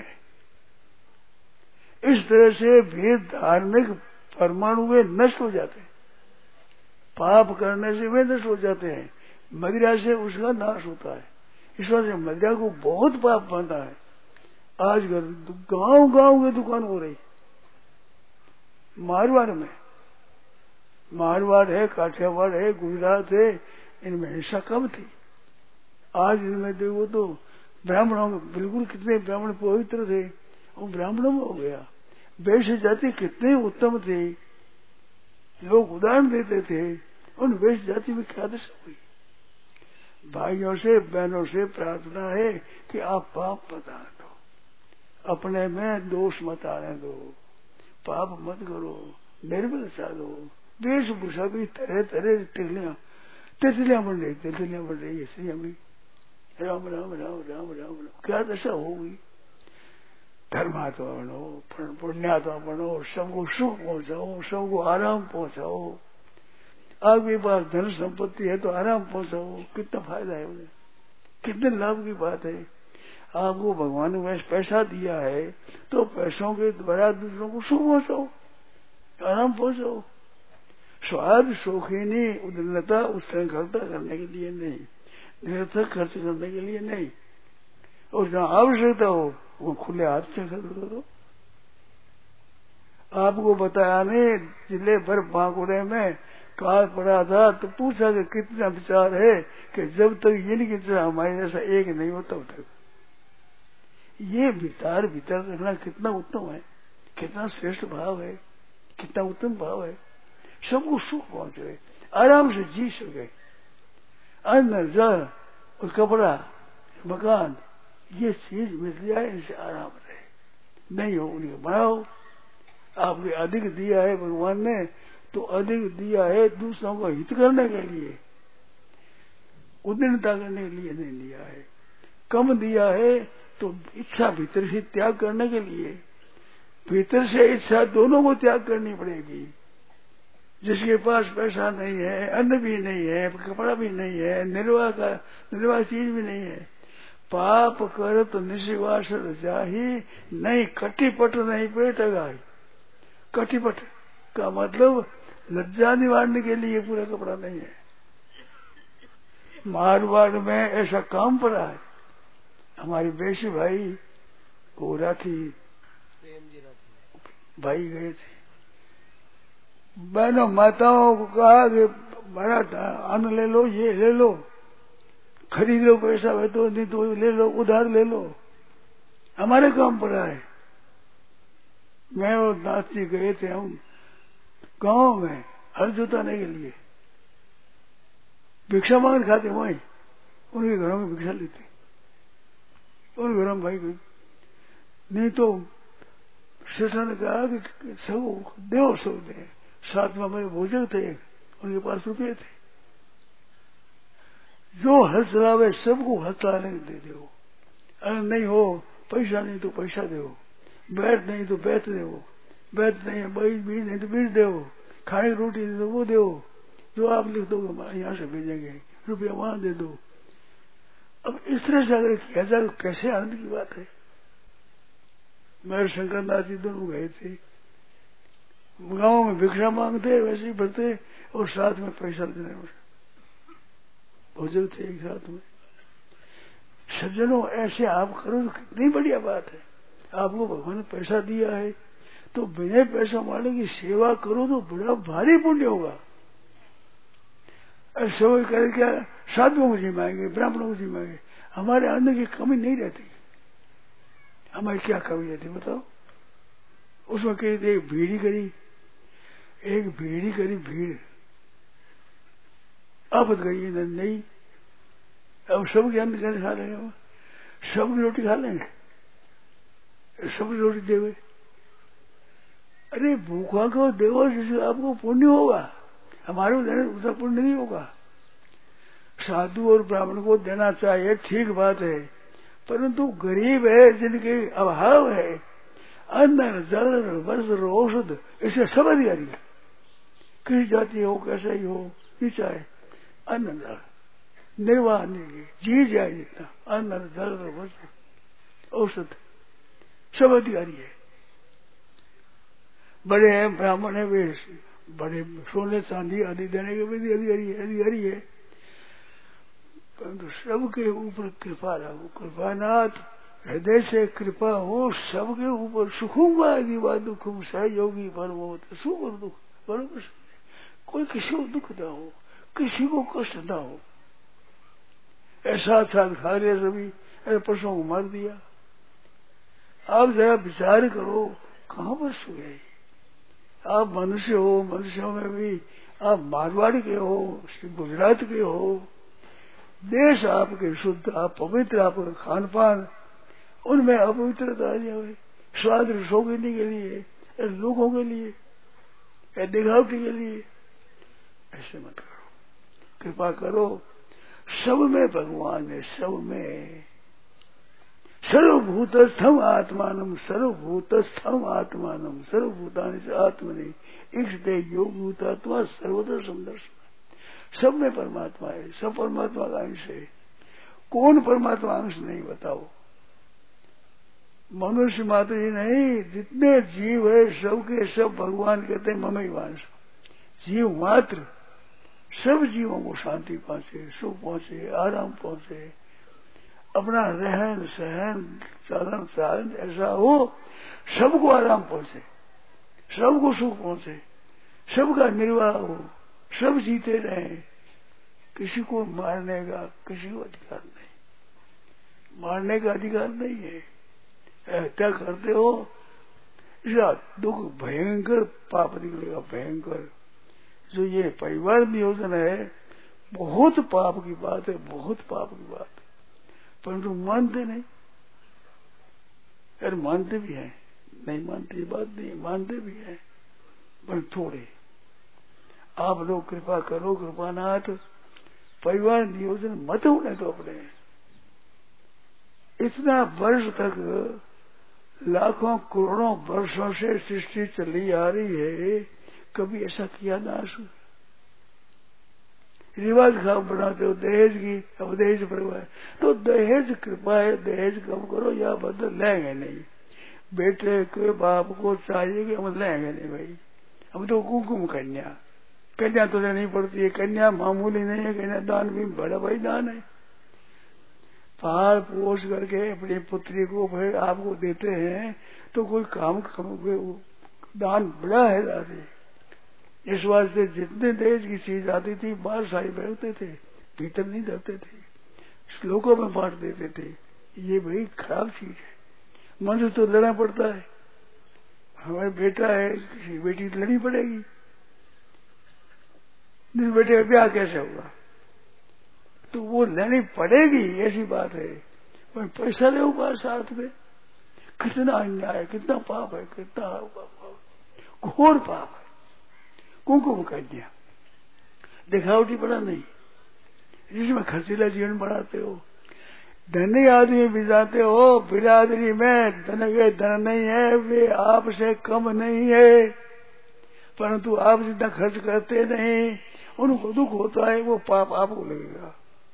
इस तरह से भी धार्मिक परमाणु वे नष्ट हो जाते हैं, पाप करने से वे नष्ट हो जाते हैं, मदिरा से उसका नाश होता है। इस वजह से मदिरा को बहुत पाप बनता है। आज गांव गांव की दुकान हो रही, मारवाड़ में, मारवाड़ है, काठियावाड़ है, गुजरात है, इनमें हिंसा कम थी। आज इनमें देखो तो ब्राह्मणों में बिल्कुल, कितने ब्राह्मण पवित्र थे, वो ब्राह्मणों में हो गया। वैश्य जाति कितने उत्तम थे, लोग उदाहरण देते थे, उन वैश्य जाति में क्या दशा हुई। भाइयों से बहनों से प्रार्थना है कि आप पाप बता दो, अपने में दोष मत आने दो, पाप मत करो, निर्मल सा दो। वेशभूषा भी तरह तरह टिकलियां तितलियां बन रही, तितलियां बन रही है हमें, राम राम राम राम राम राम, क्या दशा होगी। धर्मात्मा बनो, पुण्यात्मा बनो, सबको सुख पहुंचाओ, सबको आराम पहुंचाओ। आपके पास धन संपत्ति है तो आराम पहुंचाओ, कितना फायदा है उन्हें, कितने लाभ की बात है। आपको भगवान ने पैसा दिया है तो पैसों के द्वारा दूसरों को सुख पहुंचाओ, आराम पहुंचाओ। स्वाद शौकीनी उदन्नता उच्छृंखलता करने के लिए नहीं, निरर्थक खर्च करने के लिए नहीं, और जहाँ आवश्यकता हो वो खुले हाथ से खर्च करो। आपको बताया नहीं, जिले भर बांकुड़े में काल पड़ा था तो पूछा कि कितना विचार है कि जब तक इनकी तरह हमारे जैसा एक नहीं हो तब तक। ये विचार विचार रखना कितना उत्तम है, कितना श्रेष्ठ भाव है, कितना उत्तम भाव है। सबको सुख पहुंचे, आराम से जी सके। अन्न जल और कपड़ा मकान ये चीज मिल जाए, इनसे आराम रहे। नहीं हो उन्हें बनाओ। आपके अधिक दिया है भगवान ने तो अधिक दिया है दूसरों को हित करने के लिए, उद्दीनता करने के लिए नहीं दिया है। कम दिया है तो इच्छा भीतर से त्याग करने के लिए, भीतर से इच्छा दोनों को त्याग करनी पड़ेगी। जिसके पास पैसा नहीं है, अन्न भी नहीं है, कपड़ा भी नहीं है, निर्वाह का निर्वाह चीज भी नहीं है, पाप कर तो निशिवास जाही नहीं, कटिपट नहीं पेट गाई। कटिपट का मतलब लज्जा निवारने के लिए पूरा कपड़ा नहीं है। मारवाड़ में ऐसा काम पड़ा है। हमारी बेशी भाई वो राठी भाई गए थे, बहनों माताओं को कहा कि बड़ा अन्न ले लो, ये ले लो, खरीद लो पैसा है तो, नहीं तो ले लो, उधार ले लो, हमारे काम पड़ा है। मैं और नाथ जी गए थे हम गांव में हल जुताने के लिए, भिक्षा मांग खाते वहीं, उनके घरों में भिक्षा लेते, उन घरों में भाई गई। नहीं तो सेठा ने कहा कि सब देव सब दे। साथ में हमारे भोजक थे, उनके पास रुपये थे, जो हल चलावे सबको हल चलाने दे दो। अगर नहीं हो पैसा नहीं तो पैसा दो, बैठ नहीं तो बैठ दो, बैठ नहीं है बीज बीज नहीं तो बीज दो, खाने की रोटी नहीं तो वो दो, जो आप लिख दो यहाँ से भेजेंगे, रुपया वहां दे दो। अब इस तरह से अगर किया जाए तो कैसे आनंद की बात है। मेरे शंकरनाथ जी दोनों गए थे, गांव में भिक्षा मांगते वैसे ही भरते और साथ में पैसा देने में भोजन थे एक साथ में। सज्जनों ऐसे आप करो तो कितनी बढ़िया बात है। आपको भगवान ने पैसा दिया है तो बिना पैसा मारने की सेवा करो तो बड़ा भारी पुण्य होगा। सेवा करे क्या, साधुओं को जिमाएंगे, ब्राह्मणों को जिमाएंगे, हमारे अन्न की कमी नहीं रहती। हमारी क्या कमी रहती बताओ। उसमें कही थी एक भीड़ी करी, एक भीड़ी करी भीड़, आपत गई नहीं, अब सबके अन्न कैसे खा लेंगे, सबकी रोटी खा लेंगे, सबकी रोटी देवे। अरे भूखा को देवो जिससे आपको पुण्य होगा, हमारे को देने उतना पुण्य नहीं होगा। साधु और ब्राह्मण को देना चाहिए, ठीक बात है, परंतु गरीब है जिनके अभाव है, अन्न जल वस्त्र औषध इसे सब अधिकारी है। किसी जाति हो कैसे ही हो, नीचा है अन्न जल निर्वाह नहीं, जी जाए जितना अन्न जल वस्त्र औषध सब अधिकारी है। बड़े हैं ब्राह्मण है, वे बड़े सोने चांदी आदि देने के भी अधिकारी है, अधिकारी है, परंतु सबके ऊपर कृपा रहो। कृपानाथ हृदय से कृपा हो सबके ऊपर। सुखूंगा दिवा दुखुम सहयोगी परमो, सुख और दुख बरोबर, कोई किसी को दुख ना हो, किसी को कष्ट ना हो। ऐसा साथ खा रहे सभी, अरे पशुओं को मार दिया। आप जरा विचार करो कहां पर सोए। आप मनुष्य हो, मनुष्यों में भी आप मारवाड़ी के हो, गुजरात के हो, देश आपके शुद्ध, आप पवित्र, आपका खान पान उनमें अपवित्रता आ जाए, स्वाद शौकीनी के लिए, लोगों के लिए, दिखावटी के लिए, ऐसे मत करो। कृपा करो, सब में भगवान है, सब में। सर्वभूतस्थम आत्मानम, सर्वभूतस्थम आत्मानम, सर्वभूतानि से आत्मनि इक्षते योग भूतात्मा सर्वत्र समदर्शन। सब में परमात्मा है, सब परमात्मा का अंश है। कौन परमात्मा अंश नहीं बताओ। मनुष्य मात्र ही नहीं, जितने जीव है सबके सब भगवान कहते हैं मम वांश। जीव मात्र सब जीवों को शांति पहुंचे, सुख पहुंचे, आराम पहुंचे, अपना रहन सहन चलन चालन ऐसा हो सबको आराम पहुंचे, सबको सुख पहुंचे, सबका निर्वाह हो, सब जीते रहे। किसी को मारने का किसी को अधिकार नहीं, मारने का अधिकार नहीं है। हत्या करते हो इसका दुख भयंकर पाप निकलेगा, भयंकर। जो ये परिवार नियोजन है बहुत पाप की बात है, बहुत पाप की बात है, परंतु मानते नहीं। यार मानते भी हैं, नहीं मानते ये बात नहीं, मानते भी हैं पर थोड़े। आप लोग कृपा करो, कृपानाथ परिवार नियोजन मत होने दो अपने। इतना वर्ष तक लाखों करोड़ों वर्षों से सृष्टि चली आ रही है, कभी ऐसा किया ना। रिवाज खाओ बनाते हो दहेज की, अब दहेज परवाह है तो दहेज कृपा है, दहेज कम करो या बदल लेंगे नहीं। बेटे के बाप को चाहिए कि हम लेंगे नहीं भाई, हम तो कुमकुम कन्या, कन्या तो नहीं पड़ती है, कन्या मामूली नहीं है, कन्या दान भी बड़ा भाई दान है। पाल पोष करके अपनी पुत्री को फिर आपको देते हैं तो कोई काम करोगे, दान बड़ा है दादी। इस वास्ते जितने दहेज की चीज आती थी बाहर साड़ी पहनते थे, भीतर नहीं धरते थे। श्लोकों में बांट देते थे। ये भाई खराब चीज है, मन से तो लड़ना पड़ता है। हमारे बेटा है, किसी बेटी तो लड़नी पड़ेगी, नहीं बेटे का ब्याह कैसे होगा, तो वो लेनी पड़ेगी, ऐसी बात है। पर पैसा ले बार साथ में, कितना अन्याय है, कितना पाप है, कितना घोर पाप है। कुंकुम कन्या दिखावटी बड़ा नहीं, जिसमें खर्चीला जीवन बढ़ाते हो, धनी आदमी भी जाते हो, बिरादरी में धन के धन नहीं है, वे आपसे कम नहीं है, परंतु आप जितना खर्च करते नहीं, उनको दुख होता है, वो पाप आपको लगेगा।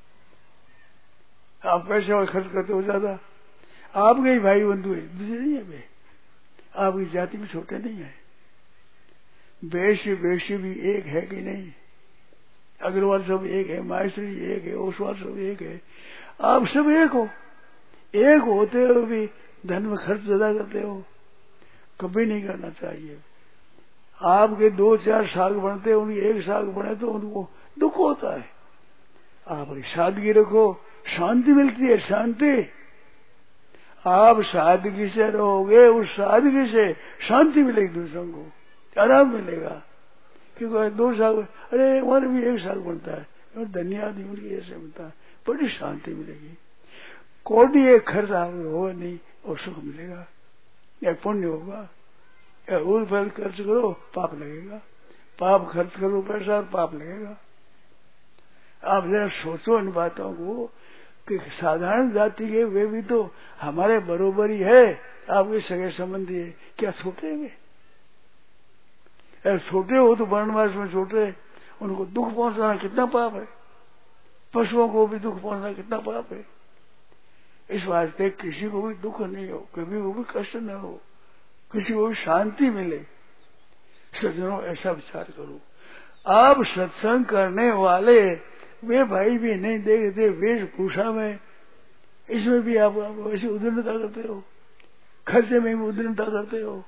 आप पैसे और खर्च करते हो ज्यादा, आपके ही भाई बंधु है, दूसरे नहीं है वे, आपकी जाति में छोटे नहीं है। वैश्य वैश्य भी एक है कि नहीं, अग्रवाल सब एक है, माहेश्वरी एक है, ओसवाल सब एक है, आप सब एक हो। एक होते हो भी धन में खर्च ज्यादा करते हो, कभी नहीं करना चाहिए। आपके दो चार साग बनते, उनकी एक साग बने तो उनको दुख होता है। आप सादगी रखो, शांति मिलती है, शांति। आप सादगी से रहोगे, उस सादगी से शांति मिलेगी, दूसरों को आराम मिलेगा। क्योंकि दो साग, अरे हमारे भी एक साग बनता है, और धन्यवाद उनकी ऐसे बनता है, बड़ी शांति मिलेगी। कोडी एक खर्च आप होगा नहीं और सुख मिलेगा, या पुण्य होगा। या उल फल खर्च करो पाप लगेगा, पाप खर्च करो पैसा और पाप लगेगा। आप जरा सोचो इन बातों को कि साधारण जाति के वे भी तो हमारे बरोबर ही है, आपके सगे संबंधी है, क्या छोटे वे? छोटे हो तो वर्णवास में छोटे, उनको दुख पहुंचाना कितना पाप है, पशुओं को भी दुख पहुंचाना कितना पाप है। इस वास्ते किसी को भी दुख नहीं हो, कभी को भी कष्ट न हो, किसी को भी शांति मिले। सज्जनों ऐसा विचार करो। आप सत्संग करने वाले वे भाई भी नहीं देखते वेशभूषा में, इसमें भी आप ऐसी उद्दंडता करते हो, खर्चे में भी उद्दंडता करते हो।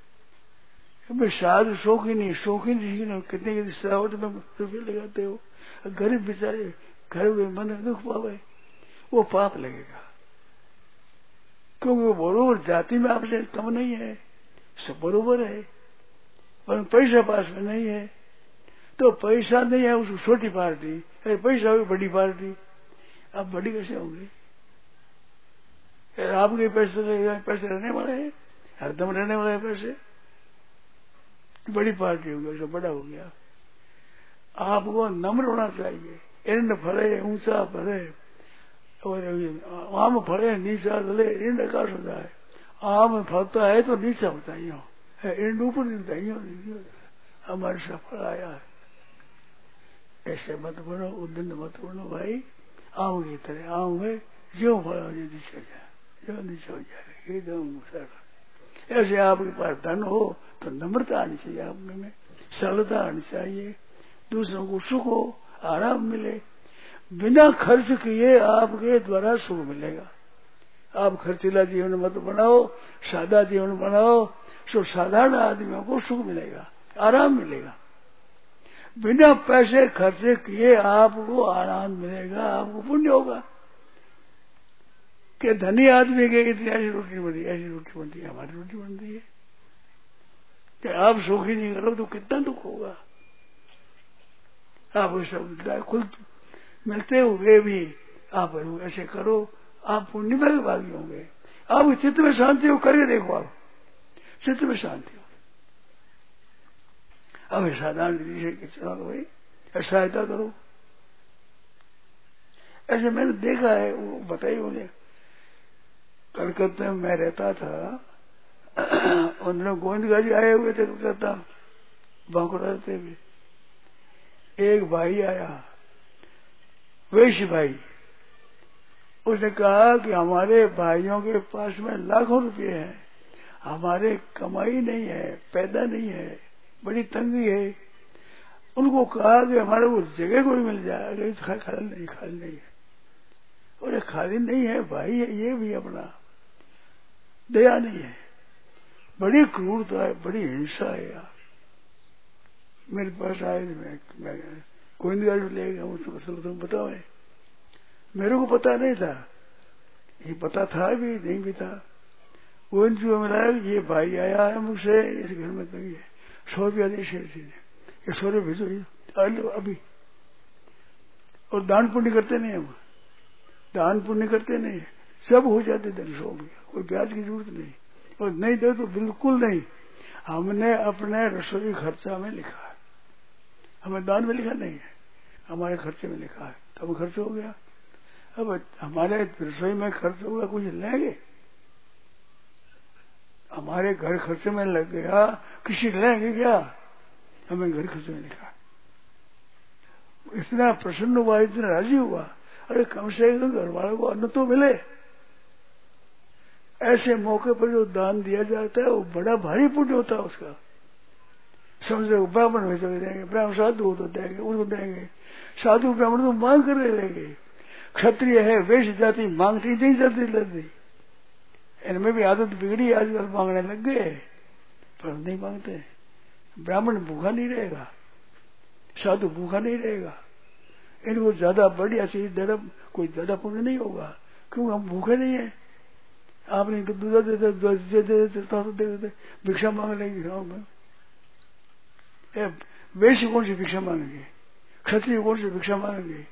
साधु शौकीनी शौकीन कितने कितनी सजावट में रुपये लगाते हो, गरीब बेचारे घर में मन में दुख पावे, वो पाप लगेगा। क्योंकि वो बरोबर जाति में आपसे कम नहीं है, सब बरोबर है, पर पैसा पास में नहीं है। तो पैसा नहीं है उसको छोटी पार्टी, पैसा हुई बड़ी पार्टी, आप बड़ी कैसे होंगे? आपके पैसे रहेगा, पैसे रहने वाले हैं, हरदम रहने वाले हैं पैसे, बड़ी पार्टी हो गया, बड़ा हो गया। आपको नम्र होना चाहिए। इर्ण फले ऊंचा फले और आम फले नीचा गले, इर्ण आकाश होता है। आम फलता है तो नीचा होता है, इर्ण ऊपर मिलता है, हमारे सफल आया है। ऐसे मत बनो, उद्दंड मत बनो भाई। आम की तरह आम में जो फल हो नीचे जाए, जो नीचे हो जाए एकदम सरल। ऐसे आपके पास धन हो तो नम्रता आनी चाहिए, आप में सरलता आनी चाहिए, दूसरों को सुख हो, आराम मिले। बिना खर्च किए आपके द्वारा सुख मिलेगा। आप खर्चीला जीवन मत बनाओ, सादा जीवन बनाओ, तो साधारण आदमियों को सुख मिलेगा, आराम मिलेगा। बिना पैसे खर्चे किए आपको आनंद मिलेगा, आपको पुण्य होगा। कि धनी आदमी के इतनी ऐसी रोटी बनी, ऐसी रोटी बनती है, हमारी रोटी बनती है। कि आप सुखी नहीं करो तो कितना दुख होगा। आप सब खुद मिलते हुए भी आप ऐसे करो, आप पुण्य में भागी होंगे। आप चित्त में शांति हो, करके देखो, आप चित्त में शांति हो। अब साधारण रीति से चलो भाई, सहायता करो। ऐसे मैंने देखा है, वो बताइए उन्हें। कलकत्ते में मैं रहता था, उन्होंने गोविंद जी आए हुए थे कलकत्ता, बांकुड़ा रहते हुए। एक भाई आया, वैश्य भाई, उसने कहा कि हमारे भाइयों के पास में लाखों रुपए हैं, हमारे कमाई नहीं है, पैदा नहीं है, बड़ी तंगी है। उनको कहा कि हमारे वो जगह कोई मिल जाए, अगर तो खाली नहीं, खाली नहीं है। और खाली नहीं है भाई, ये भी अपना दया नहीं है, बड़ी क्रूरता है, बड़ी हिंसा है यार। मेरे पास आए, मैं गोविंद गाड़ी ले गया, उसको तुम बताओ। मेरे को पता नहीं था, ये पता था भी नहीं भी था। वो इनको मिला ये भाई आया है मुझसे इस घर में, तो ये सौ रुपया दे शेर थी, ये सौ रुपये भेजो अभी। और दान पुण्य करते नहीं हम, दान पुण्य करते नहीं, सब हो जाते धन सौ रुपया, कोई ब्याज की जरूरत नहीं। और नहीं दे तो बिल्कुल नहीं। हमने अपने रसोई खर्चा में लिखा है, हमें दान में लिखा नहीं है, हमारे खर्चे में लिखा है। तब खर्च हो गया, अब हमारे रसोई में खर्च होगा, कुछ लेंगे? हमारे घर खर्चे में लग गया, किसी लेंगे क्या? हमें घर खर्चे में लिखा। इतना प्रसन्न हुआ, इतना राजी हुआ, अरे कम से कम घर वालों को अन्न तो मिले। ऐसे मौके पर जो दान दिया जाता है वो बड़ा भारी पुण्य होता है उसका। समझो ब्राह्मण में चले देंगे, ब्राह्मण साधु तो देंगे, उनको देंगे। साधु ब्राह्मण तो मांग कर ले लेंगे। क्षत्रिय है वैश्य जाति मांगती नहीं जाती लगती, इनमें भी आदत बिगड़ी, आजकल मांगने लग गए, पर नहीं मांगते। ब्राह्मण भूखा नहीं रहेगा, साधु भूखा नहीं रहेगा। इनको ज्यादा बढ़िया चीज देना कोई ज्यादा पुण्य नहीं होगा, क्योंकि हम भूखे नहीं है। आपने तो दूध दे दे देते, भिक्षा मांग लेंगे गाँव में। वैश्य कौन सी भिक्षा मांगेंगे, क्षत्रिय कौन सी भिक्षा मांगेंगे?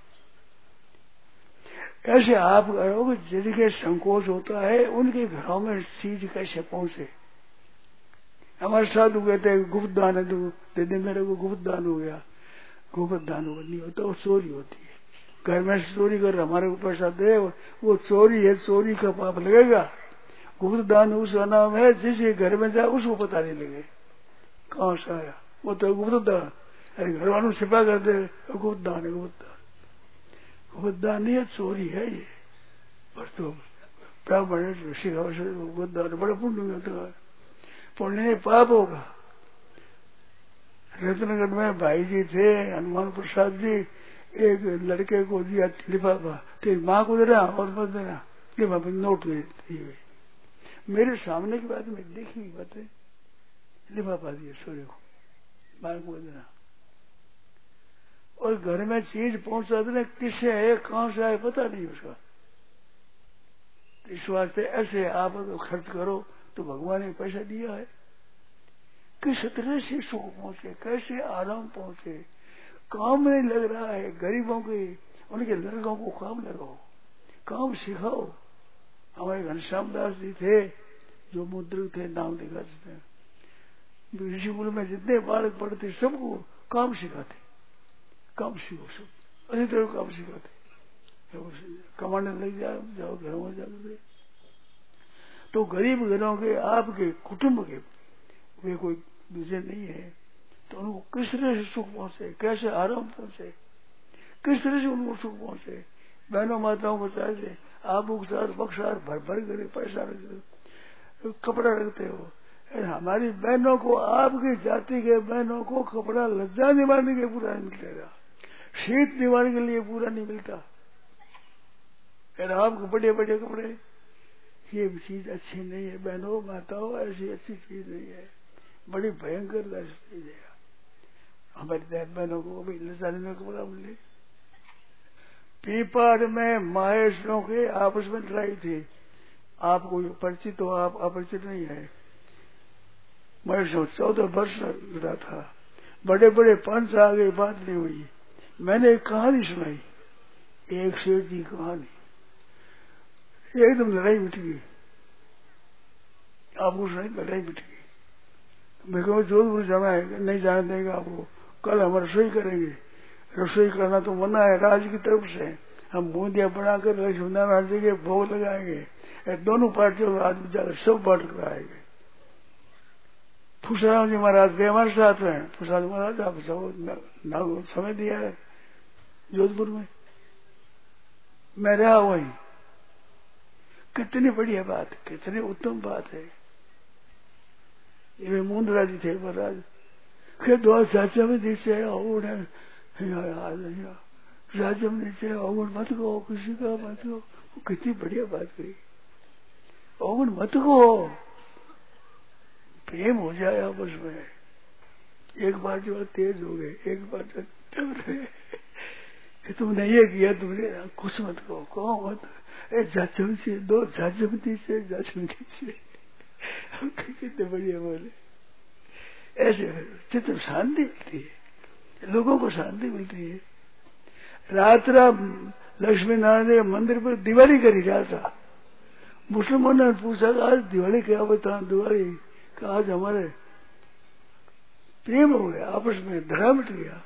ऐसे आप करोगे जिनके संकोच होता है उनके घरों में चीज कैसे पहुंचे। हमारे साधु कहते हैं गुप्त दान है, दे दे मेरे को, गुप्त दान हो गया। गुप्त दान नहीं होता, वो चोरी होती है। घर में चोरी कर हमारे को पैसा दे, वो चोरी है, चोरी का पाप लगेगा। गुप्त दान उसका नाम है, जिसके घर में जाए उसको पता नहीं लगे कहाँ से आया, वो तो गुप्त दान। अरे घर वालों छिपा कर दे, गुप्त दान है, गुप्त दान। गुप्त दान नहीं है, चोरी है ये। पर तो ब्राह्मण गुप्त दान बड़ा पुण्य होता है, पुण्य नहीं पाप होगा। रत्नगढ़ में भाई जी थे हनुमान प्रसाद जी, एक लड़के को दिया लिफाफा, तेरी माँ को देना और मत देना, लिफाफा नोट दिए। मेरे सामने की बात में देखी बात है, लिफाफा दिया सूर्य को, माँ को देना। और घर में चीज पहुंचा देना, किससे है कहां से आए पता नहीं उसका। इस वास्ते ऐसे आप तो खर्च करो तो भगवान ने पैसा दिया है, किस तरह से सुख पहुंचे, कैसे आराम पहुंचे। काम नहीं लग रहा है गरीबों के, उनके लड़कों को काम लगाओ, काम सिखाओ। हमारे घनश्याम दास जी थे जो मुद्रिक थे, नाम लिखा थे, ऋषिकुल में जितने बालक पढ़ते सबको काम सिखाते, काम सीखो, सब अच्छी तरह काम सिखाते। कमाने लग जाओ, जाओ घरों में जाकर। तो गरीब घरों के आपके कुटुंब के वे कोई दूसरे नहीं है, तो उनको किस तरह से सुख पहुंचे, कैसे आराम पहुंचे, किस तरह से उनको सुख पहुंचे। बहनों माताओं को चाहिए आप उपचार बक्सार भर भर कर पैसा रखते, कपड़ा रखते हो। हमारी बहनों को, आपकी जाति के बहनों को कपड़ा लज्जा निवारने के पूरा नहीं मिलेगा, शीत निवारने के लिए पूरा नहीं मिलता। आपको बड़े बड़े कपड़े, ये चीज अच्छी नहीं है बहनों माताओं, ऐसी अच्छी चीज नहीं है, बड़ी भयंकर चीज है। हमारी बहनों को भी लज्जा में कपड़ा मिले। पीपार में महेशों के आपस में लड़ाई थी, आपको परिचित हो, आप अपरिचित नहीं है। महेशों चौदह वर्ष लड़ा था, बड़े बड़े पंच आ गए, बात नहीं हुई। मैंने एक कहानी सुनाई, एक शेर की कहानी, एकदम लड़ाई मिट गई। आपको सुनाई, लड़ाई मिट गई। मैं कहूँ जोधपुर जाना है, नहीं जाने देंगे आपको, कल हम रसोई करेंगे। रसोई करना तो मना है राज की तरफ से, हम बूंदिया बनाकर लक्ष्मी नारायण जी के भोग लगाएंगे। दोनों पार्टियों के आदमी जाकर सब बांट कर आएंगे। फुसराम जी महाराज गए हमारे साथ में। फुसराम जी महाराज आप सब समय दिया है जोधपुर में, मैं रहा वही। कितनी बढ़िया बात, कितनी उत्तम बात है। ये मुंद्रा जी थे महाराज के दो चाचा में दीजिए और राज्य में दीजिए और मत कहो, किसी का मत कहो। कितनी बढ़िया बात कही, और मत कहो, प्रेम हो जाए आपस में। एक बार जो तेज हो गए, एक बार जो रहे, तुमने ये किया, तुमने कुछ मत कहो, कहो मत, ए जाचम से दो जाचमती से जाचमती से कितने बढ़िया बोले। ऐसे चित्त शांति मिलती है, लोगों को शांति मिलती है। रात रात लक्ष्मी नारायण मंदिर पर दिवाली करी रहा था। मुसलमानों ने पूछा आज दिवाली क्या बता, दिवाली का आज हमारे प्रेम हो गया, आपस में धरा मिट गया।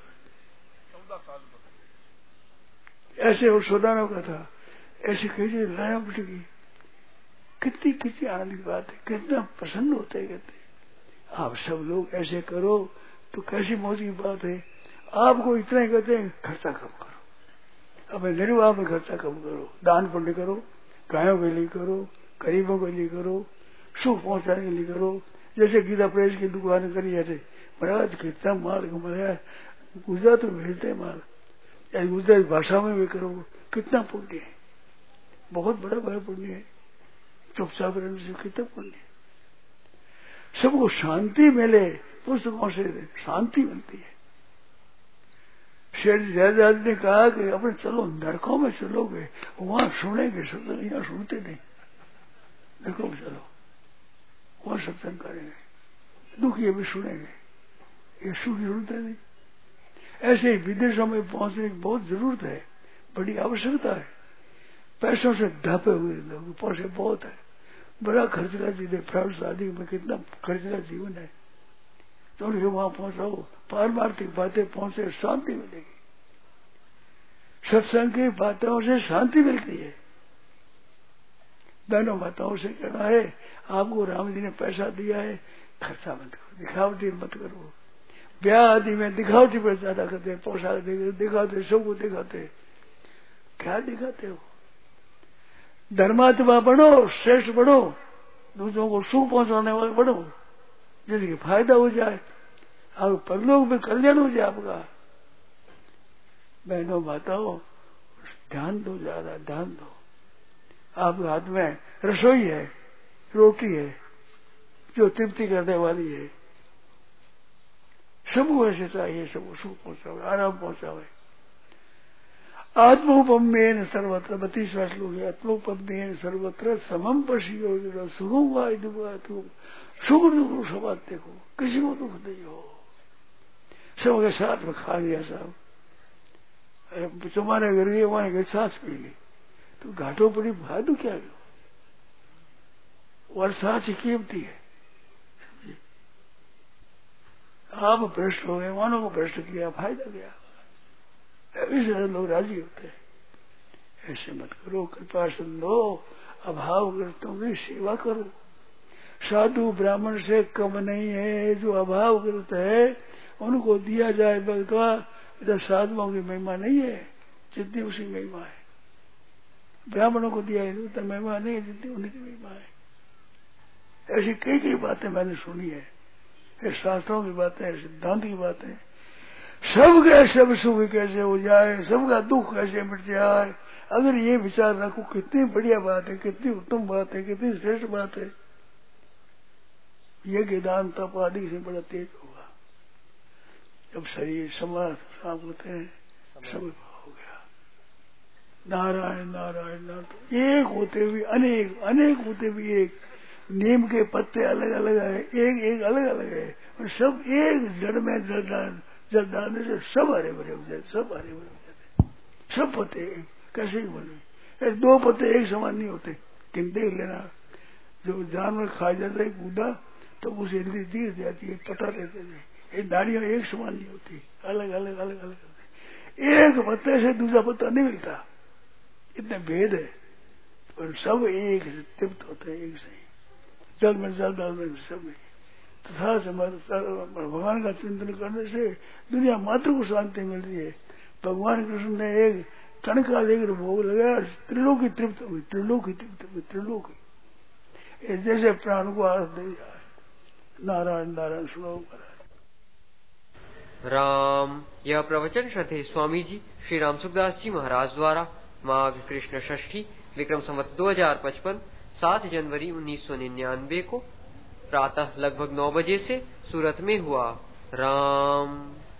ऐसे और सोदानों का था, ऐसे कैसे लड़ाई मिट गई। कितनी कितनी आनंद की बात है, कितना प्रसन्न होते हैं। कहते आप सब लोग ऐसे करो तो कैसी मौज की बात है। आपको इतना ही कहते हैं खर्चा कम करो, अब निर्वाह में खर्चा कम करो, दान पुण्य करो, गायों के लिए करो, गरीबों के लिए करो, सुख पहुंचाने के लिए करो। जैसे गीता प्रेस की दुकान करी है, महाराज कितना माल कमाया, गुजरात में भेजते हैं माल, या गुजरात भाषा में भी करो, कितना पुण्य है, बहुत बड़ा बड़ा पुण्य है। चुपचाप रहने से कितना पुण्य है। सबको शांति मिले, पुस्तकों से शांति मिलती है। शेर जयदाद ने कहा कि अपने चलो नरकों में चलोगे, वहां सुनेंगे सत्संग, यहाँ सुनते नहीं। नरकों में चलो, वहां सत्संग करेंगे, दुखी भी सुनेंगे, ये सुखी सुनते नहीं। ऐसे ही विदेशों में पहुंचने की बहुत जरूरत है, बड़ी आवश्यकता है। पैसों से ढापे हुए लोग, पैसे बहुत है, बड़ा खर्चला जीवन, फ्रांस आदि में कितना खर्चला जीवन है। तो उनके वहां पहुंचाओ, पारमार्थिक बातें पहुंचे, शांति मिलेगी। सत्संग की बातों से शांति मिलती है। बहनों माताओं से कहना है, आपको राम जी ने पैसा दिया है, खर्चा मत करो, दिखावटी मत करो। ब्याह आदि में दिखावटी पर ज्यादा करते, पोशाक दिखाते, सबको दिखाते, क्या दिखाते हो। धर्मात्मा बनो, श्रेष्ठ बनो, दूसरों को सुख पहुंचाने वाले बनो, जिसके फायदा हो जाए, आप परलोक में कल्याण हो जाए आपका। बहनों माताओं, ध्यान दो, ज्यादा ध्यान दो। आपके हाथ में रसोई है, रोटी है, जो तृप्ति करने वाली है। सबको ऐसे चाहिए, सबको सुख पहुंचावे, आराम पहुंचावे। आत्मोपम्येन सर्वत्र, बत्तीसवां श्लोक है, आत्मोपम्येन सर्वत्र समम पश्यो सुखम वा दुख, सुख दुख सब बात देखो, किसी को दुख नहीं हो, सबके साथ में खा लिया साहब। तुम्हारे घर गए, वहां घर सांस पी ली, तो घाटों पड़ी फायदो क्या गयो, और सांस कीमती है। आप भ्रष्ट हो गए, मानो को भ्रष्ट किया, फायदा गया। इसलिए लोग राजी होते हैं। ऐसे मत करो, कृपा सिंधो, अभावग्रस्तों की सेवा करो। साधु ब्राह्मण से कम नहीं है, जो अभावग्रस्त है उनको दिया जाए भगवा। इधर साधुओं की महिमा नहीं है, जितनी उसकी महिमा है। ब्राह्मणों को दिया है उतना महिमा नहीं है, जितनी उनकी महिमा है। ऐसी कई कई बातें मैंने सुनी है, शास्त्रों की बातें, सिद्धांत की बातें। सबके सब सुख कैसे हो जाए, सबका दुख कैसे मिट जाए, अगर ये विचार रखो, कितनी बढ़िया बात है, कितनी उत्तम बात है, कितनी श्रेष्ठ बात है। यज्ञ दान तप आदि से बड़ा तेज होगा। जब शरीर समाज साफ होते हैं, सब हो गया। नारायण नारायण नारायण, एक होते हुए अनेक, अनेक होते हुए एक। नीम के पत्ते अलग अलग है, एक एक अलग अलग है, और सब एक जड़ में जड़ जल डालने से सब हरे भरे हो जाते, सब हरे भरे हो जाते। सब पत्ते कैसे ही बने, दो पत्ते एक समान नहीं होते। किन देख लेना, जो जानवर खा जाता है कूदा तो उसे जल्दी तीर जाती है, पता देते हैं। ये डालियां एक समान नहीं होती, अलग अलग अलग अलग होती। एक पत्ते से दूसरा पत्ता नहीं मिलता, इतने भेद है, पर सब एक से तृप्त होते हैं, एक से। जल में जल डालने में सब है। तथा भगवान का चिंतन करने से दुनिया मात्र को शांति मिलती है। भगवान कृष्ण ने एक कण का लेकर भोग लगाया, त्रिलोकी तृप्त हुई, त्रिलोकी तृप्त हुई, त्रिलोकी। जैसे प्राण को आस दे जाए। नारायण नारायण श्लोक। राम। यह प्रवचन श्रद्धेय स्वामी जी श्री राम सुखदास जी महाराज द्वारा माघ कृष्ण षष्ठी विक्रम संवत दो हजार पचपन सात जनवरी उन्नीस सौ निन्यानवे को प्रातः लगभग नौ बजे से सूरत में हुआ। राम।